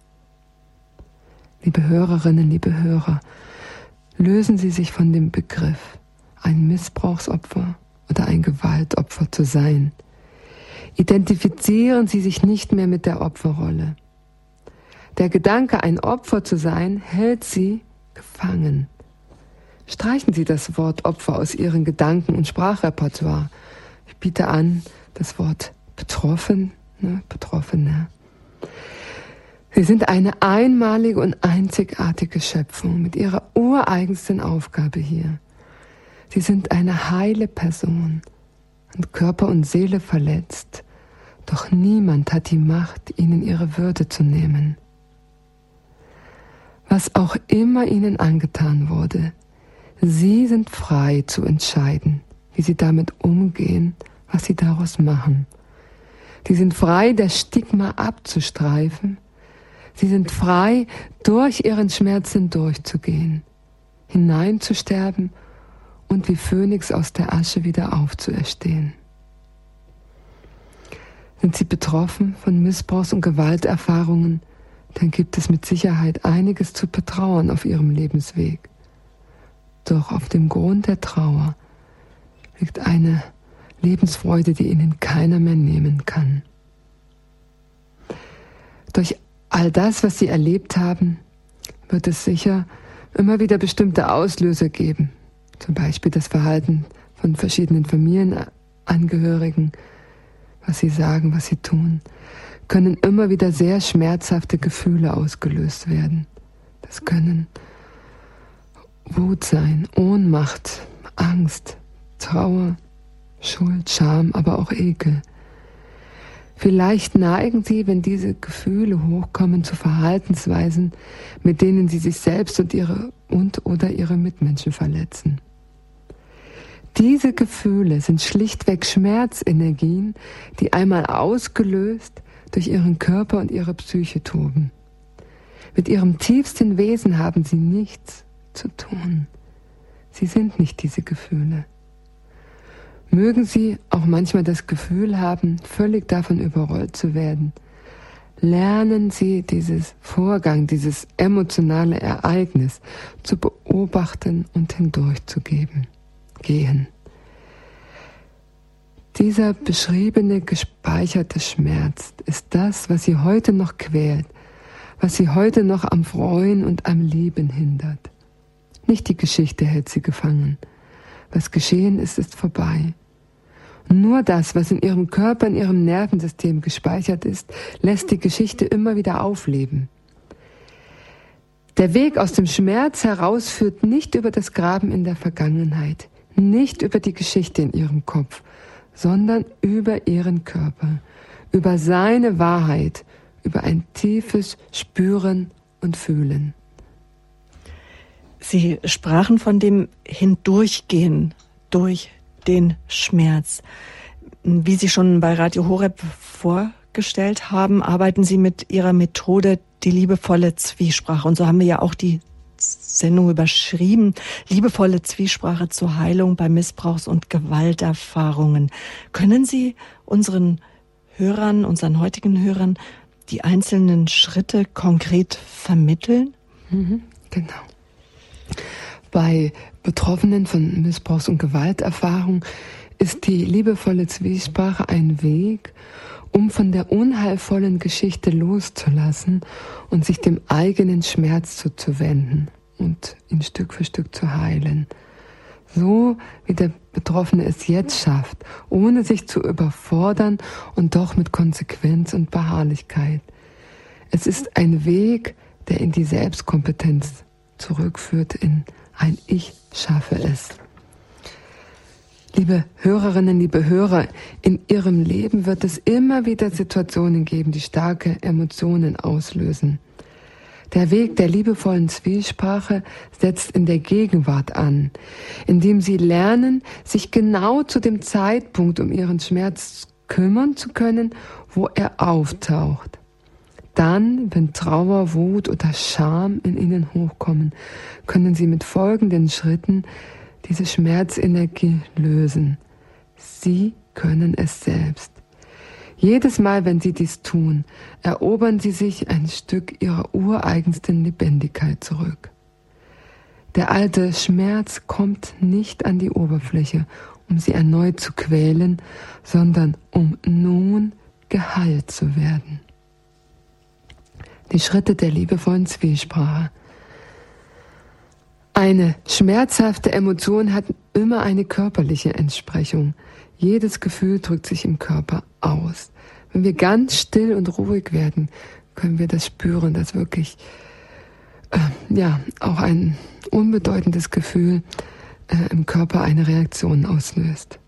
Liebe Hörerinnen, liebe Hörer, lösen Sie sich von dem Begriff, ein Missbrauchsopfer oder ein Gewaltopfer zu sein. Identifizieren Sie sich nicht mehr mit der Opferrolle. Der Gedanke, ein Opfer zu sein, hält Sie gefangen. Streichen Sie das Wort Opfer aus Ihren Gedanken- und Sprachrepertoire. Ich biete an, das Wort betroffen, ne, Betroffene. Sie sind eine einmalige und einzigartige Schöpfung mit ihrer ureigensten Aufgabe hier. Sie sind eine heile Person und Körper und Seele verletzt, doch niemand hat die Macht, ihnen ihre Würde zu nehmen. Was auch immer ihnen angetan wurde, Sie sind frei zu entscheiden, wie Sie damit umgehen, was Sie daraus machen. Sie sind frei, das Stigma abzustreifen. Sie sind frei, durch Ihren Schmerz hindurchzugehen, hineinzusterben und wie Phönix aus der Asche wieder aufzuerstehen. Sind Sie betroffen von Missbrauchs- und Gewalterfahrungen, dann gibt es mit Sicherheit einiges zu betrauern auf Ihrem Lebensweg. Doch auf dem Grund der Trauer liegt eine Lebensfreude, die Ihnen keiner mehr nehmen kann. Durch all das, was Sie erlebt haben, wird es sicher immer wieder bestimmte Auslöser geben. Zum Beispiel das Verhalten von verschiedenen Familienangehörigen, was sie sagen, was sie tun, können immer wieder sehr schmerzhafte Gefühle ausgelöst werden. Das können Wut sein, Ohnmacht, Angst, Trauer, Schuld, Scham, aber auch Ekel. Vielleicht neigen Sie, wenn diese Gefühle hochkommen, zu Verhaltensweisen, mit denen Sie sich selbst und ihre und oder ihre Mitmenschen verletzen. Diese Gefühle sind schlichtweg Schmerzenergien, die einmal ausgelöst durch Ihren Körper und Ihre Psyche toben. Mit Ihrem tiefsten Wesen haben Sie nichts zu tun. Sie sind nicht diese Gefühle. Mögen Sie auch manchmal das Gefühl haben, völlig davon überrollt zu werden. Lernen Sie dieses Vorgang, dieses emotionale Ereignis zu beobachten und hindurchzugeben, gehen. Dieser beschriebene, gespeicherte Schmerz ist das, was Sie heute noch quält, was Sie heute noch am Freuen und am Lieben hindert. Nicht die Geschichte hält Sie gefangen. Was geschehen ist, ist vorbei. Nur das, was in Ihrem Körper, in Ihrem Nervensystem gespeichert ist, lässt die Geschichte immer wieder aufleben. Der Weg aus dem Schmerz heraus führt nicht über das Graben in der Vergangenheit, nicht über die Geschichte in Ihrem Kopf, sondern über Ihren Körper, über seine Wahrheit, über ein tiefes Spüren und Fühlen. Sie sprachen von dem Hindurchgehen durch den Schmerz. Wie Sie schon bei Radio Horeb vorgestellt haben, arbeiten Sie mit Ihrer Methode die liebevolle Zwiesprache. Und so haben wir ja auch die Sendung überschrieben. Liebevolle Zwiesprache zur Heilung bei Missbrauchs- und Gewalterfahrungen. Können Sie unseren Hörern, unseren heutigen Hörern, die einzelnen Schritte konkret vermitteln? Mhm, genau. Bei Betroffenen von Missbrauchs- und Gewalterfahrung ist die liebevolle Zwiesprache ein Weg, um von der unheilvollen Geschichte loszulassen und sich dem eigenen Schmerz zuzuwenden und ihn Stück für Stück zu heilen. So wie der Betroffene es jetzt schafft, ohne sich zu überfordern und doch mit Konsequenz und Beharrlichkeit. Es ist ein Weg, der in die Selbstkompetenz zurückführt, in ein Ich schaffe es. Liebe Hörerinnen, liebe Hörer, in Ihrem Leben wird es immer wieder Situationen geben, die starke Emotionen auslösen. Der Weg der liebevollen Zwiesprache setzt in der Gegenwart an, indem Sie lernen, sich genau zu dem Zeitpunkt um Ihren Schmerz kümmern zu können, wo er auftaucht. Dann, wenn Trauer, Wut oder Scham in Ihnen hochkommen, können Sie mit folgenden Schritten diese Schmerzenergie lösen. Sie können es selbst. Jedes Mal, wenn Sie dies tun, erobern Sie sich ein Stück Ihrer ureigensten Lebendigkeit zurück. Der alte Schmerz kommt nicht an die Oberfläche, um Sie erneut zu quälen, sondern um nun geheilt zu werden. Die Schritte der liebevollen Zwiesprache. Eine schmerzhafte Emotion hat immer eine körperliche Entsprechung. Jedes Gefühl drückt sich im Körper aus. Wenn wir ganz still und ruhig werden, können wir das spüren, dass wirklich äh, ja, auch ein unbedeutendes Gefühl äh, im Körper eine Reaktion auslöst.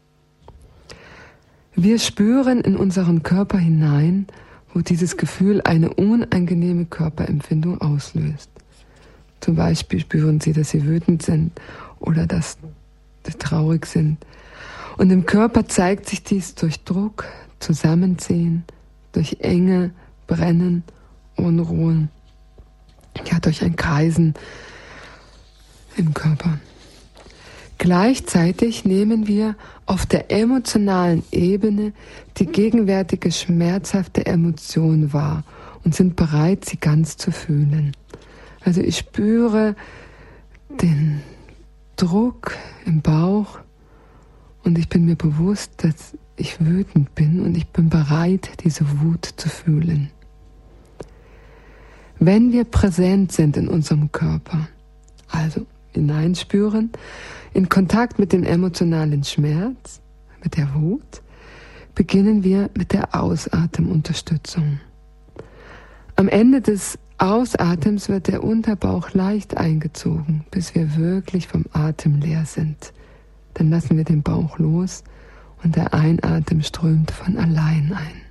Wir spüren in unseren Körper hinein, wo dieses Gefühl eine unangenehme Körperempfindung auslöst. Zum Beispiel spüren Sie, dass Sie wütend sind oder dass Sie traurig sind. Und im Körper zeigt sich dies durch Druck, Zusammenziehen, durch Enge, Brennen, Unruhen, ja, durch ein Kreisen im Körper. Gleichzeitig nehmen wir auf der emotionalen Ebene die gegenwärtige schmerzhafte Emotion wahr und sind bereit, sie ganz zu fühlen. Also ich spüre den Druck im Bauch und ich bin mir bewusst, dass ich wütend bin und ich bin bereit, diese Wut zu fühlen. Wenn wir präsent sind in unserem Körper, also hineinspüren, in Kontakt mit dem emotionalen Schmerz, mit der Wut, beginnen wir mit der Ausatemunterstützung. Am Ende des Ausatems wird der Unterbauch leicht eingezogen, bis wir wirklich vom Atem leer sind. Dann lassen wir den Bauch los und der Einatmen strömt von allein ein.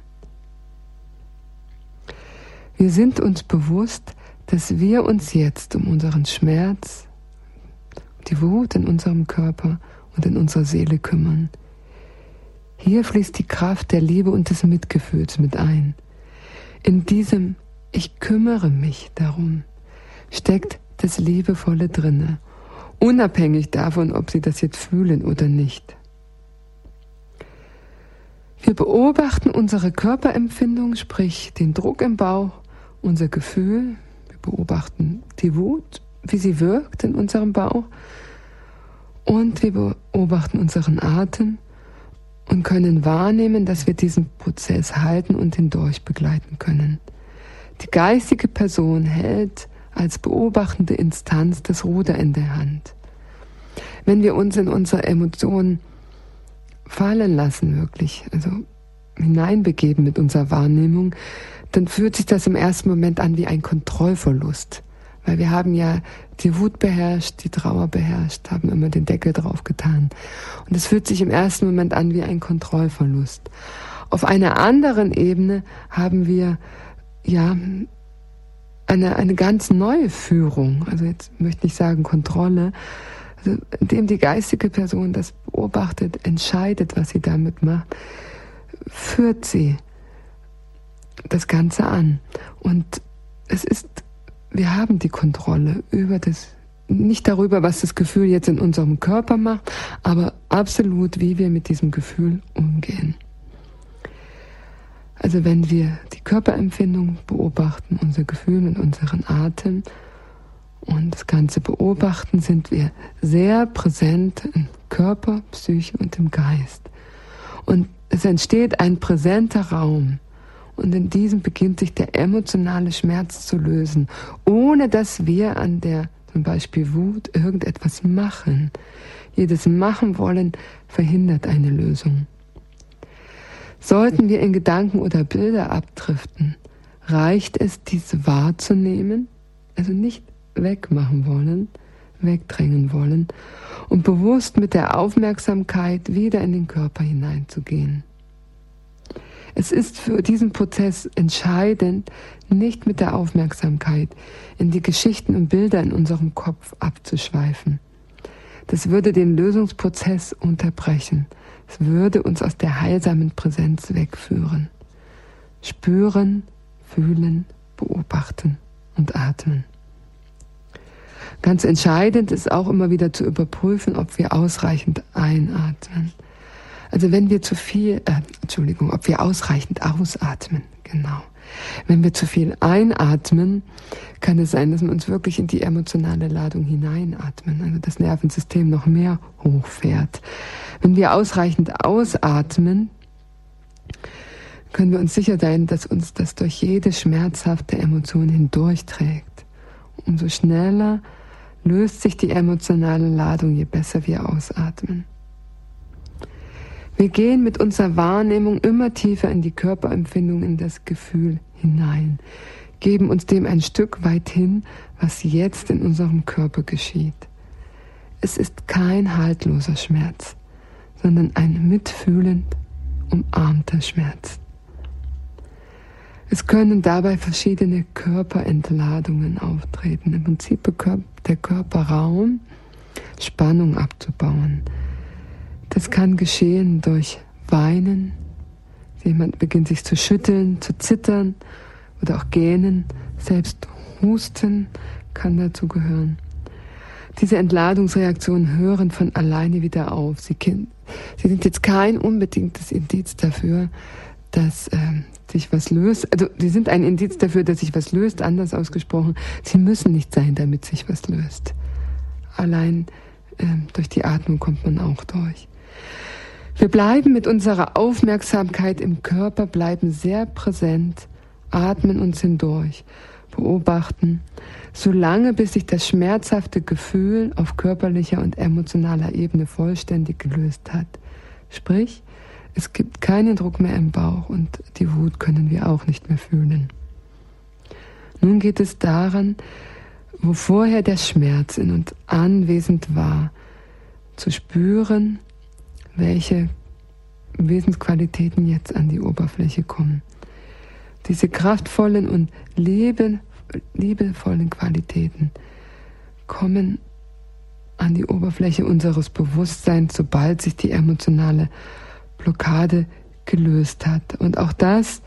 Wir sind uns bewusst, dass wir uns jetzt um unseren Schmerz, die Wut in unserem Körper und in unserer Seele kümmern. Hier fließt die Kraft der Liebe und des Mitgefühls mit ein. In diesem Ich kümmere mich darum steckt das Liebevolle drinne, unabhängig davon, ob Sie das jetzt fühlen oder nicht. Wir beobachten unsere Körperempfindung, sprich den Druck im Bauch, unser Gefühl. Wir beobachten die Wut, wie sie wirkt in unserem Bauch. Und wir beobachten unseren Atem und können wahrnehmen, dass wir diesen Prozess halten und hindurch begleiten können. Die geistige Person hält als beobachtende Instanz das Ruder in der Hand. Wenn wir uns in unsere Emotionen fallen lassen, wirklich, also hineinbegeben mit unserer Wahrnehmung, dann fühlt sich das im ersten Moment an wie ein Kontrollverlust. Weil wir haben ja die Wut beherrscht, die Trauer beherrscht, haben immer den Deckel drauf getan. Und es fühlt sich im ersten Moment an wie ein Kontrollverlust. Auf einer anderen Ebene haben wir ja eine, eine ganz neue Führung. Also jetzt möchte ich sagen Kontrolle, also indem die geistige Person das beobachtet, entscheidet, was sie damit macht, führt sie das Ganze an. Und es ist, wir haben die Kontrolle über das, nicht darüber, was das Gefühl jetzt in unserem Körper macht, aber absolut, wie wir mit diesem Gefühl umgehen. Also wenn wir die Körperempfindung beobachten, unser Gefühl und unseren Atem und das Ganze beobachten, sind wir sehr präsent im Körper, Psyche und im Geist. Und es entsteht ein präsenter Raum. Und in diesem beginnt sich der emotionale Schmerz zu lösen, ohne dass wir an der zum Beispiel Wut irgendetwas machen. Jedes Machen wollen verhindert eine Lösung. Sollten wir in Gedanken oder Bilder abdriften, reicht es, dies wahrzunehmen, also nicht wegmachen wollen, wegdrängen wollen und bewusst mit der Aufmerksamkeit wieder in den Körper hineinzugehen. Es ist für diesen Prozess entscheidend, nicht mit der Aufmerksamkeit in die Geschichten und Bilder in unserem Kopf abzuschweifen. Das würde den Lösungsprozess unterbrechen. Es würde uns aus der heilsamen Präsenz wegführen. Spüren, fühlen, beobachten und atmen. Ganz entscheidend ist auch immer wieder zu überprüfen, ob wir ausreichend einatmen. Also wenn wir zu viel, äh, Entschuldigung, ob wir ausreichend ausatmen, genau. Wenn wir zu viel einatmen, kann es sein, dass wir uns wirklich in die emotionale Ladung hineinatmen, also das Nervensystem noch mehr hochfährt. Wenn wir ausreichend ausatmen, können wir uns sicher sein, dass uns das durch jede schmerzhafte Emotion hindurchträgt. Umso schneller löst sich die emotionale Ladung, je besser wir ausatmen. Wir gehen mit unserer Wahrnehmung immer tiefer in die Körperempfindung, in das Gefühl hinein, geben uns dem ein Stück weit hin, was jetzt in unserem Körper geschieht. Es ist kein haltloser Schmerz, sondern ein mitfühlend umarmter Schmerz. Es können dabei verschiedene Körperentladungen auftreten. Im Prinzip bekommt der Körper Raum, Spannung abzubauen. Das kann geschehen durch Weinen, jemand beginnt sich zu schütteln, zu zittern oder auch gähnen, selbst Husten kann dazu gehören. Diese Entladungsreaktionen hören von alleine wieder auf. Sie, sie sind jetzt kein unbedingtes Indiz dafür, dass äh, sich was löst. Also sie sind ein Indiz dafür, dass sich was löst, anders ausgesprochen. Sie müssen nicht sein, damit sich was löst. Allein äh, durch die Atmung kommt man auch durch. Wir bleiben mit unserer Aufmerksamkeit im Körper, bleiben sehr präsent, atmen uns hindurch, beobachten, solange bis sich das schmerzhafte Gefühl auf körperlicher und emotionaler Ebene vollständig gelöst hat. Sprich, es gibt keinen Druck mehr im Bauch und die Wut können wir auch nicht mehr fühlen. Nun geht es daran, wo vorher der Schmerz in uns anwesend war, zu spüren, welche Wesensqualitäten jetzt an die Oberfläche kommen. Diese kraftvollen und liebe, liebevollen Qualitäten kommen an die Oberfläche unseres Bewusstseins, sobald sich die emotionale Blockade gelöst hat. Und auch das,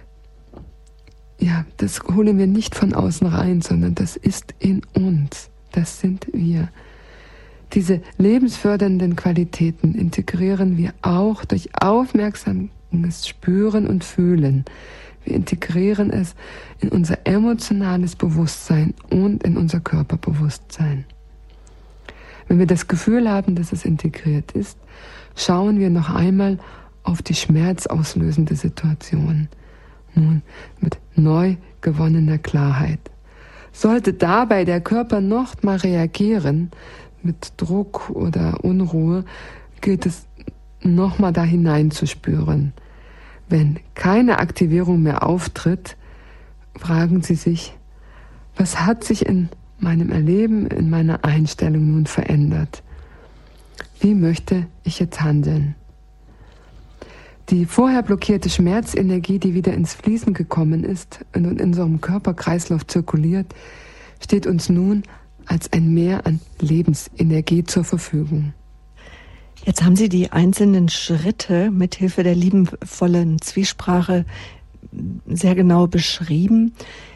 ja, das holen wir nicht von außen rein, sondern das ist in uns. Das sind wir. Diese lebensfördernden Qualitäten integrieren wir auch durch aufmerksames Spüren und Fühlen. Wir integrieren es in unser emotionales Bewusstsein und in unser Körperbewusstsein. Wenn wir das Gefühl haben, dass es integriert ist, schauen wir noch einmal auf die schmerzauslösende Situation. Nun mit neu gewonnener Klarheit. Sollte dabei der Körper noch mal reagieren, mit Druck oder Unruhe, gilt es nochmal da hineinzuspüren. Wenn keine Aktivierung mehr auftritt, fragen Sie sich, was hat sich in meinem Erleben, in meiner Einstellung nun verändert? Wie möchte ich jetzt handeln? Die vorher blockierte Schmerzenergie, die wieder ins Fließen gekommen ist und in unserem Körperkreislauf zirkuliert, steht uns nun als ein Meer an Lebensenergie zur Verfügung. Jetzt haben Sie die einzelnen Schritte mit Hilfe der liebevollen Zwiesprache sehr genau beschrieben.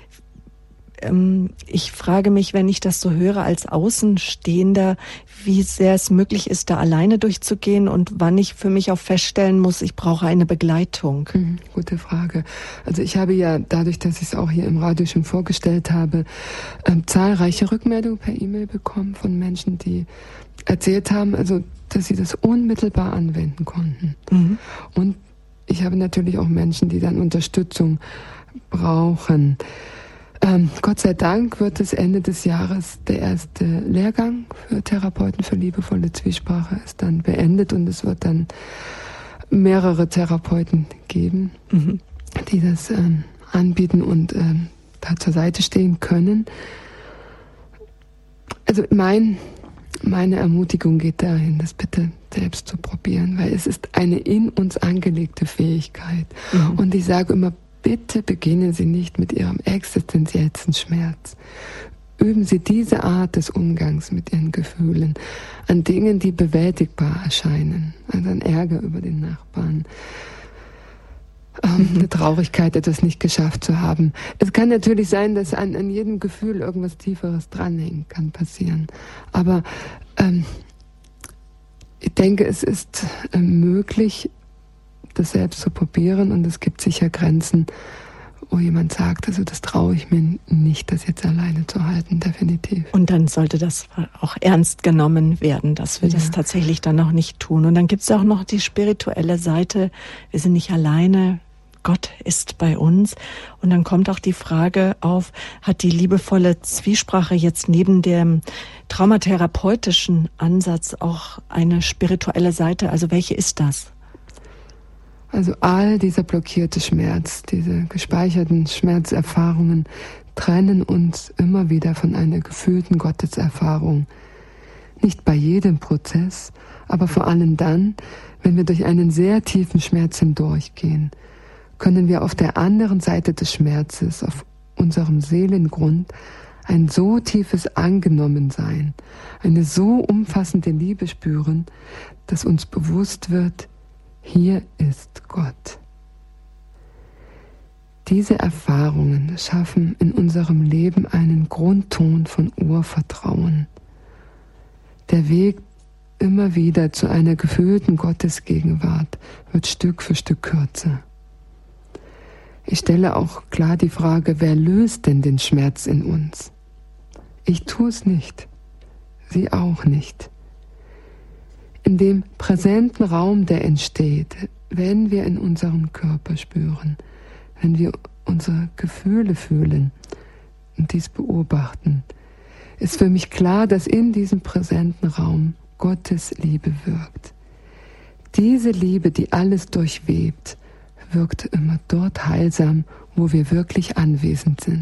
Ich frage mich, wenn ich das so höre als Außenstehender, wie sehr es möglich ist, da alleine durchzugehen und wann ich für mich auch feststellen muss, ich brauche eine Begleitung. Mhm, gute Frage. Also ich habe ja, dadurch, dass ich es auch hier im Radio schon vorgestellt habe, äh, zahlreiche Rückmeldungen per E-Mail bekommen von Menschen, die erzählt haben, also dass sie das unmittelbar anwenden konnten. Mhm. Und ich habe natürlich auch Menschen, die dann Unterstützung brauchen. Ähm, Gott sei Dank wird es Ende des Jahres der erste Lehrgang für Therapeuten für liebevolle Zwiesprache ist dann beendet und es wird dann mehrere Therapeuten geben, mhm. die das ähm, anbieten und ähm, da zur Seite stehen können. Also mein, meine Ermutigung geht dahin, das bitte selbst zu probieren, weil es ist eine in uns angelegte Fähigkeit. Mhm. Und ich sage immer, bitte beginnen Sie nicht mit Ihrem existenziellsten Schmerz. Üben Sie diese Art des Umgangs mit Ihren Gefühlen an Dingen, die bewältigbar erscheinen. Also ein Ärger über den Nachbarn, ähm, eine Traurigkeit, etwas nicht geschafft zu haben. Es kann natürlich sein, dass an, an jedem Gefühl irgendwas Tieferes dranhängen kann, passieren. Aber ähm, ich denke, es ist äh, möglich, das selbst zu probieren, und es gibt sicher Grenzen, wo jemand sagt, also das traue ich mir nicht, das jetzt alleine zu halten, definitiv. Und dann sollte das auch ernst genommen werden, dass wir ja. das tatsächlich dann auch nicht tun. Und dann gibt es auch noch die spirituelle Seite, wir sind nicht alleine, Gott ist bei uns. Und dann kommt auch die Frage auf, hat die liebevolle Zwiesprache jetzt neben dem traumatherapeutischen Ansatz auch eine spirituelle Seite? Also welche ist das? Also all dieser blockierte Schmerz, diese gespeicherten Schmerzerfahrungen trennen uns immer wieder von einer gefühlten Gotteserfahrung. Nicht bei jedem Prozess, aber vor allem dann, wenn wir durch einen sehr tiefen Schmerz hindurchgehen, können wir auf der anderen Seite des Schmerzes, auf unserem Seelengrund, ein so tiefes Angenommensein, eine so umfassende Liebe spüren, dass uns bewusst wird, hier ist Gott. Diese Erfahrungen schaffen in unserem Leben einen Grundton von Urvertrauen. Der Weg immer wieder zu einer gefühlten Gottesgegenwart wird Stück für Stück kürzer. Ich stelle auch klar die Frage, wer löst denn den Schmerz in uns? Ich tue es nicht, Sie auch nicht. In dem präsenten Raum, der entsteht, wenn wir in unseren Körper spüren, wenn wir unsere Gefühle fühlen und dies beobachten, ist für mich klar, dass in diesem präsenten Raum Gottes Liebe wirkt. Diese Liebe, die alles durchwebt, wirkt immer dort heilsam, wo wir wirklich anwesend sind.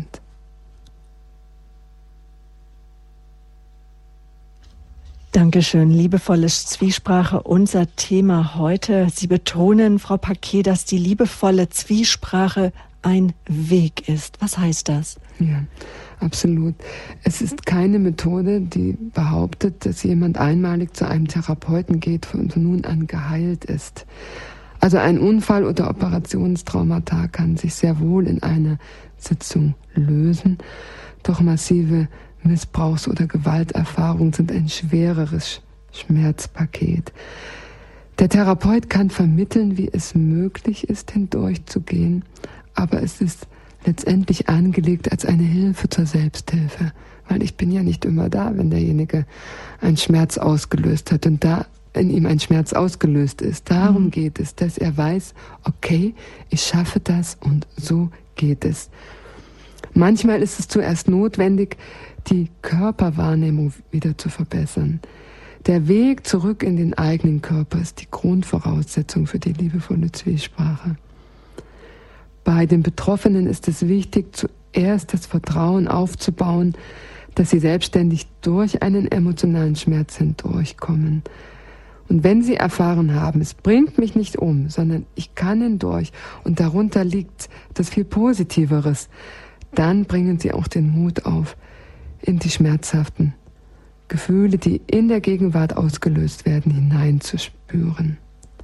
Dankeschön, liebevolle Zwiesprache, unser Thema heute. Sie betonen, Frau Paquet, dass die liebevolle Zwiesprache ein Weg ist. Was heißt das? Ja, absolut. Es ist keine Methode, die behauptet, dass jemand einmalig zu einem Therapeuten geht und von nun an geheilt ist. Also ein Unfall oder Operationstraumata kann sich sehr wohl in einer Sitzung lösen, doch massive Missbrauchs- oder Gewalterfahrungen sind ein schwereres Schmerzpaket. Der Therapeut kann vermitteln, wie es möglich ist, hindurchzugehen, aber es ist letztendlich angelegt als eine Hilfe zur Selbsthilfe, weil ich bin ja nicht immer da, wenn derjenige einen Schmerz ausgelöst hat und da in ihm ein Schmerz ausgelöst ist. Darum mhm. geht es, dass er weiß, okay, ich schaffe das und so geht es. Manchmal ist es zuerst notwendig, die Körperwahrnehmung wieder zu verbessern. Der Weg zurück in den eigenen Körper ist die Grundvoraussetzung für die liebevolle Zwiesprache. Bei den Betroffenen ist es wichtig, zuerst das Vertrauen aufzubauen, dass sie selbstständig durch einen emotionalen Schmerz hindurchkommen. Und wenn sie erfahren haben, es bringt mich nicht um, sondern ich kann hindurch und darunter liegt das viel Positiveres, dann bringen sie auch den Mut auf, in die schmerzhaften Gefühle, die in der Gegenwart ausgelöst werden, hineinzuspüren.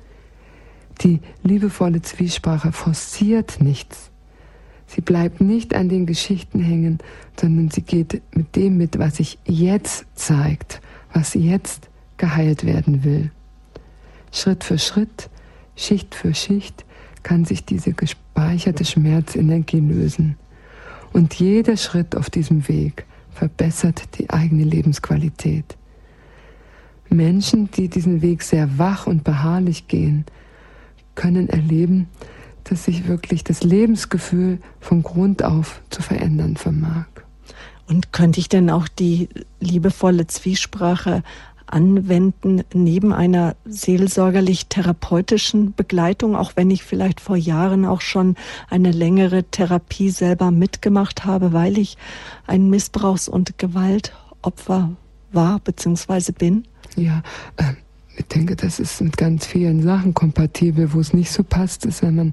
Die liebevolle Zwiesprache forciert nichts. Sie bleibt nicht an den Geschichten hängen, sondern sie geht mit dem mit, was sich jetzt zeigt, was jetzt geheilt werden will. Schritt für Schritt, Schicht für Schicht kann sich diese gespeicherte Schmerzenergie lösen. Und jeder Schritt auf diesem Weg verbessert die eigene Lebensqualität. Menschen, die diesen Weg sehr wach und beharrlich gehen, können erleben, dass sich wirklich das Lebensgefühl von Grund auf zu verändern vermag. Und könnte ich denn auch die liebevolle Zwiesprache anwenden neben einer seelsorgerlich-therapeutischen Begleitung, auch wenn ich vielleicht vor Jahren auch schon eine längere Therapie selber mitgemacht habe, weil ich ein Missbrauchs- und Gewaltopfer war bzw. bin? Ja, äh, ich denke, das ist mit ganz vielen Sachen kompatibel. Wo es nicht so passt, ist, wenn man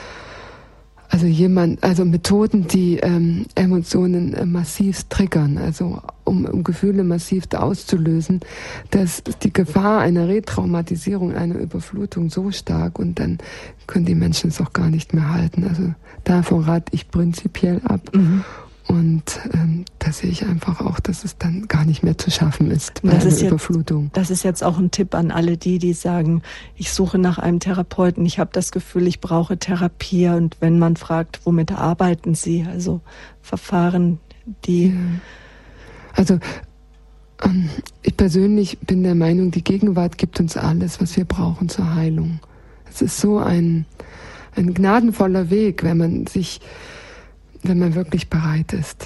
also jemand, also Methoden, die ähm, Emotionen äh, massiv triggern, also um, um Gefühle massiv auszulösen, dass die Gefahr einer Retraumatisierung, einer Überflutung so stark, und dann können die Menschen es auch gar nicht mehr halten. Also davon rate ich prinzipiell ab. Mhm. Und ähm, da sehe ich einfach auch, dass es dann gar nicht mehr zu schaffen ist bei das einer ist jetzt, Überflutung. Das ist jetzt auch ein Tipp an alle die, die sagen, ich suche nach einem Therapeuten, ich habe das Gefühl, ich brauche Therapie. Und wenn man fragt, womit arbeiten Sie? Also Verfahren, die... Ja. Also ähm, ich persönlich bin der Meinung, die Gegenwart gibt uns alles, was wir brauchen zur Heilung. Es ist so ein, ein gnadenvoller Weg, wenn man sich... wenn man wirklich bereit ist,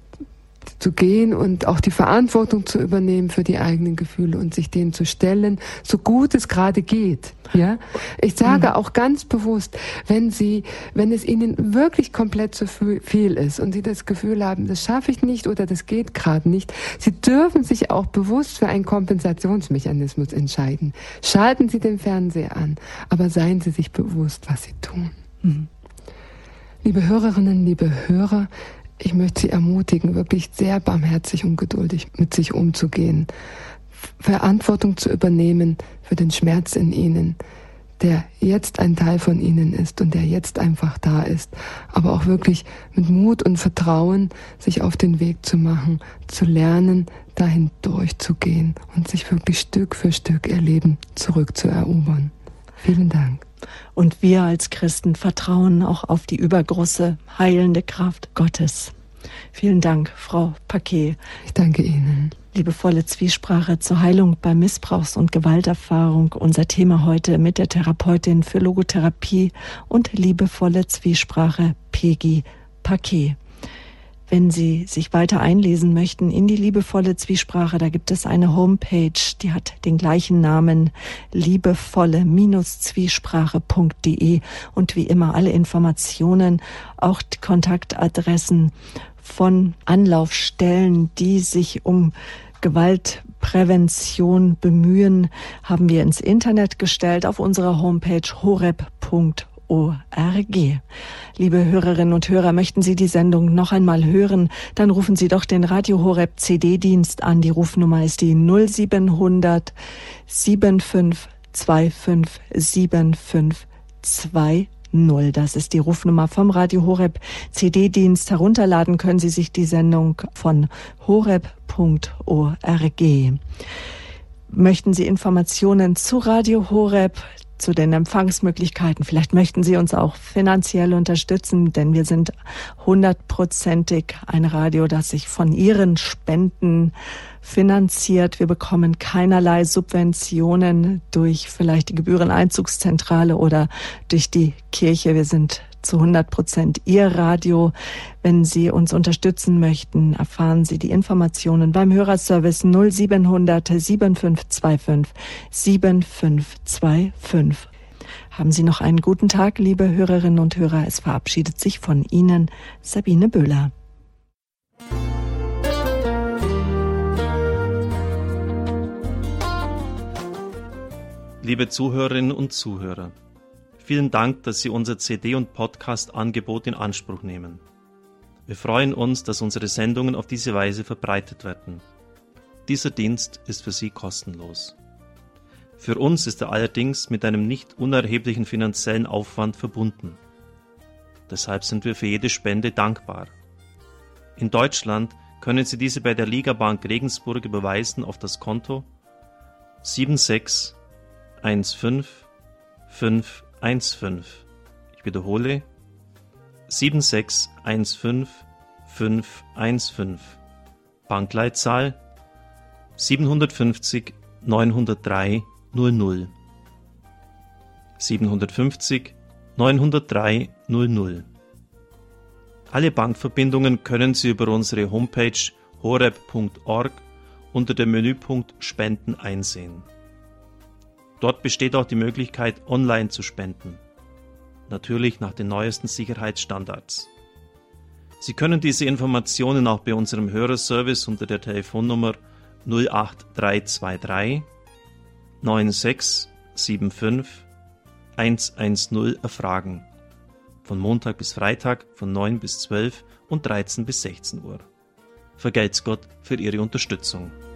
zu gehen und auch die Verantwortung zu übernehmen für die eigenen Gefühle und sich denen zu stellen, so gut es gerade geht. Ja, ich sage mhm. auch ganz bewusst, wenn Sie, wenn es Ihnen wirklich komplett zu viel ist und Sie das Gefühl haben, das schaffe ich nicht oder das geht gerade nicht, Sie dürfen sich auch bewusst für einen Kompensationsmechanismus entscheiden. Schalten Sie den Fernseher an, aber seien Sie sich bewusst, was Sie tun. Mhm. Liebe Hörerinnen, liebe Hörer, ich möchte Sie ermutigen, wirklich sehr barmherzig und geduldig mit sich umzugehen, Verantwortung zu übernehmen für den Schmerz in Ihnen, der jetzt ein Teil von Ihnen ist und der jetzt einfach da ist, aber auch wirklich mit Mut und Vertrauen sich auf den Weg zu machen, zu lernen, dahin durchzugehen und sich wirklich Stück für Stück Ihr Leben zurückzuerobern. Vielen Dank. Und wir als Christen vertrauen auch auf die übergroße, heilende Kraft Gottes. Vielen Dank, Frau Paquet. Ich danke Ihnen. Liebevolle Zwiesprache zur Heilung bei Missbrauchs- und Gewalterfahrung. Unser Thema heute mit der Therapeutin für Logotherapie und liebevolle Zwiesprache Peggy Paquet. Wenn Sie sich weiter einlesen möchten in die liebevolle Zwiesprache, da gibt es eine Homepage, die hat den gleichen Namen, liebevolle Zwiesprache punkt de, und wie immer alle Informationen, auch die Kontaktadressen von Anlaufstellen, die sich um Gewaltprävention bemühen, haben wir ins Internet gestellt auf unserer Homepage horeb punkt org. Liebe Hörerinnen und Hörer, möchten Sie die Sendung noch einmal hören, dann rufen Sie doch den Radio Horeb C D-Dienst an. Die Rufnummer ist die null siebenhundert fünfundsiebzig fünfundzwanzig siebenundfünfzig zwanzig. Das ist die Rufnummer vom Radio Horeb C D-Dienst. Herunterladen können Sie sich die Sendung von horeb punkt org. Möchten Sie Informationen zu Radio Horeb, zu den Empfangsmöglichkeiten? Vielleicht möchten Sie uns auch finanziell unterstützen, denn wir sind hundertprozentig ein Radio, das sich von Ihren Spenden finanziert. Wir bekommen keinerlei Subventionen durch vielleicht die Gebühreneinzugszentrale oder durch die Kirche. Wir sind zu hundert Prozent Ihr Radio. Wenn Sie uns unterstützen möchten, erfahren Sie die Informationen beim Hörerservice null siebenhundert siebenundfünfzig zweiundfünfzig siebenundfünfzig. Haben Sie noch einen guten Tag, liebe Hörerinnen und Hörer. Es verabschiedet sich von Ihnen Sabine Böhler. Liebe Zuhörerinnen und Zuhörer, vielen Dank, dass Sie unser C D- und Podcast-Angebot in Anspruch nehmen. Wir freuen uns, dass unsere Sendungen auf diese Weise verbreitet werden. Dieser Dienst ist für Sie kostenlos. Für uns ist er allerdings mit einem nicht unerheblichen finanziellen Aufwand verbunden. Deshalb sind wir für jede Spende dankbar. In Deutschland können Sie diese bei der Ligabank Regensburg überweisen auf das Konto sieben sechs eins fünf fünf eins fünf. Ich wiederhole sieben sechs eins fünf fünf eins fünf. Bankleitzahl siebenhundertfünfzig neunhundertdrei null null. siebenhundertfünfzig neunhundertdrei null null. Alle Bankverbindungen können Sie über unsere Homepage horeb punkt org unter dem Menüpunkt Spenden einsehen. Dort besteht auch die Möglichkeit, online zu spenden. Natürlich nach den neuesten Sicherheitsstandards. Sie können diese Informationen auch bei unserem Hörerservice unter der Telefonnummer null acht drei zwei drei neun sechs sieben fünf eins eins null erfragen. Von Montag bis Freitag von neun bis zwölf und dreizehn bis sechzehn Uhr. Vergelt's Gott für Ihre Unterstützung.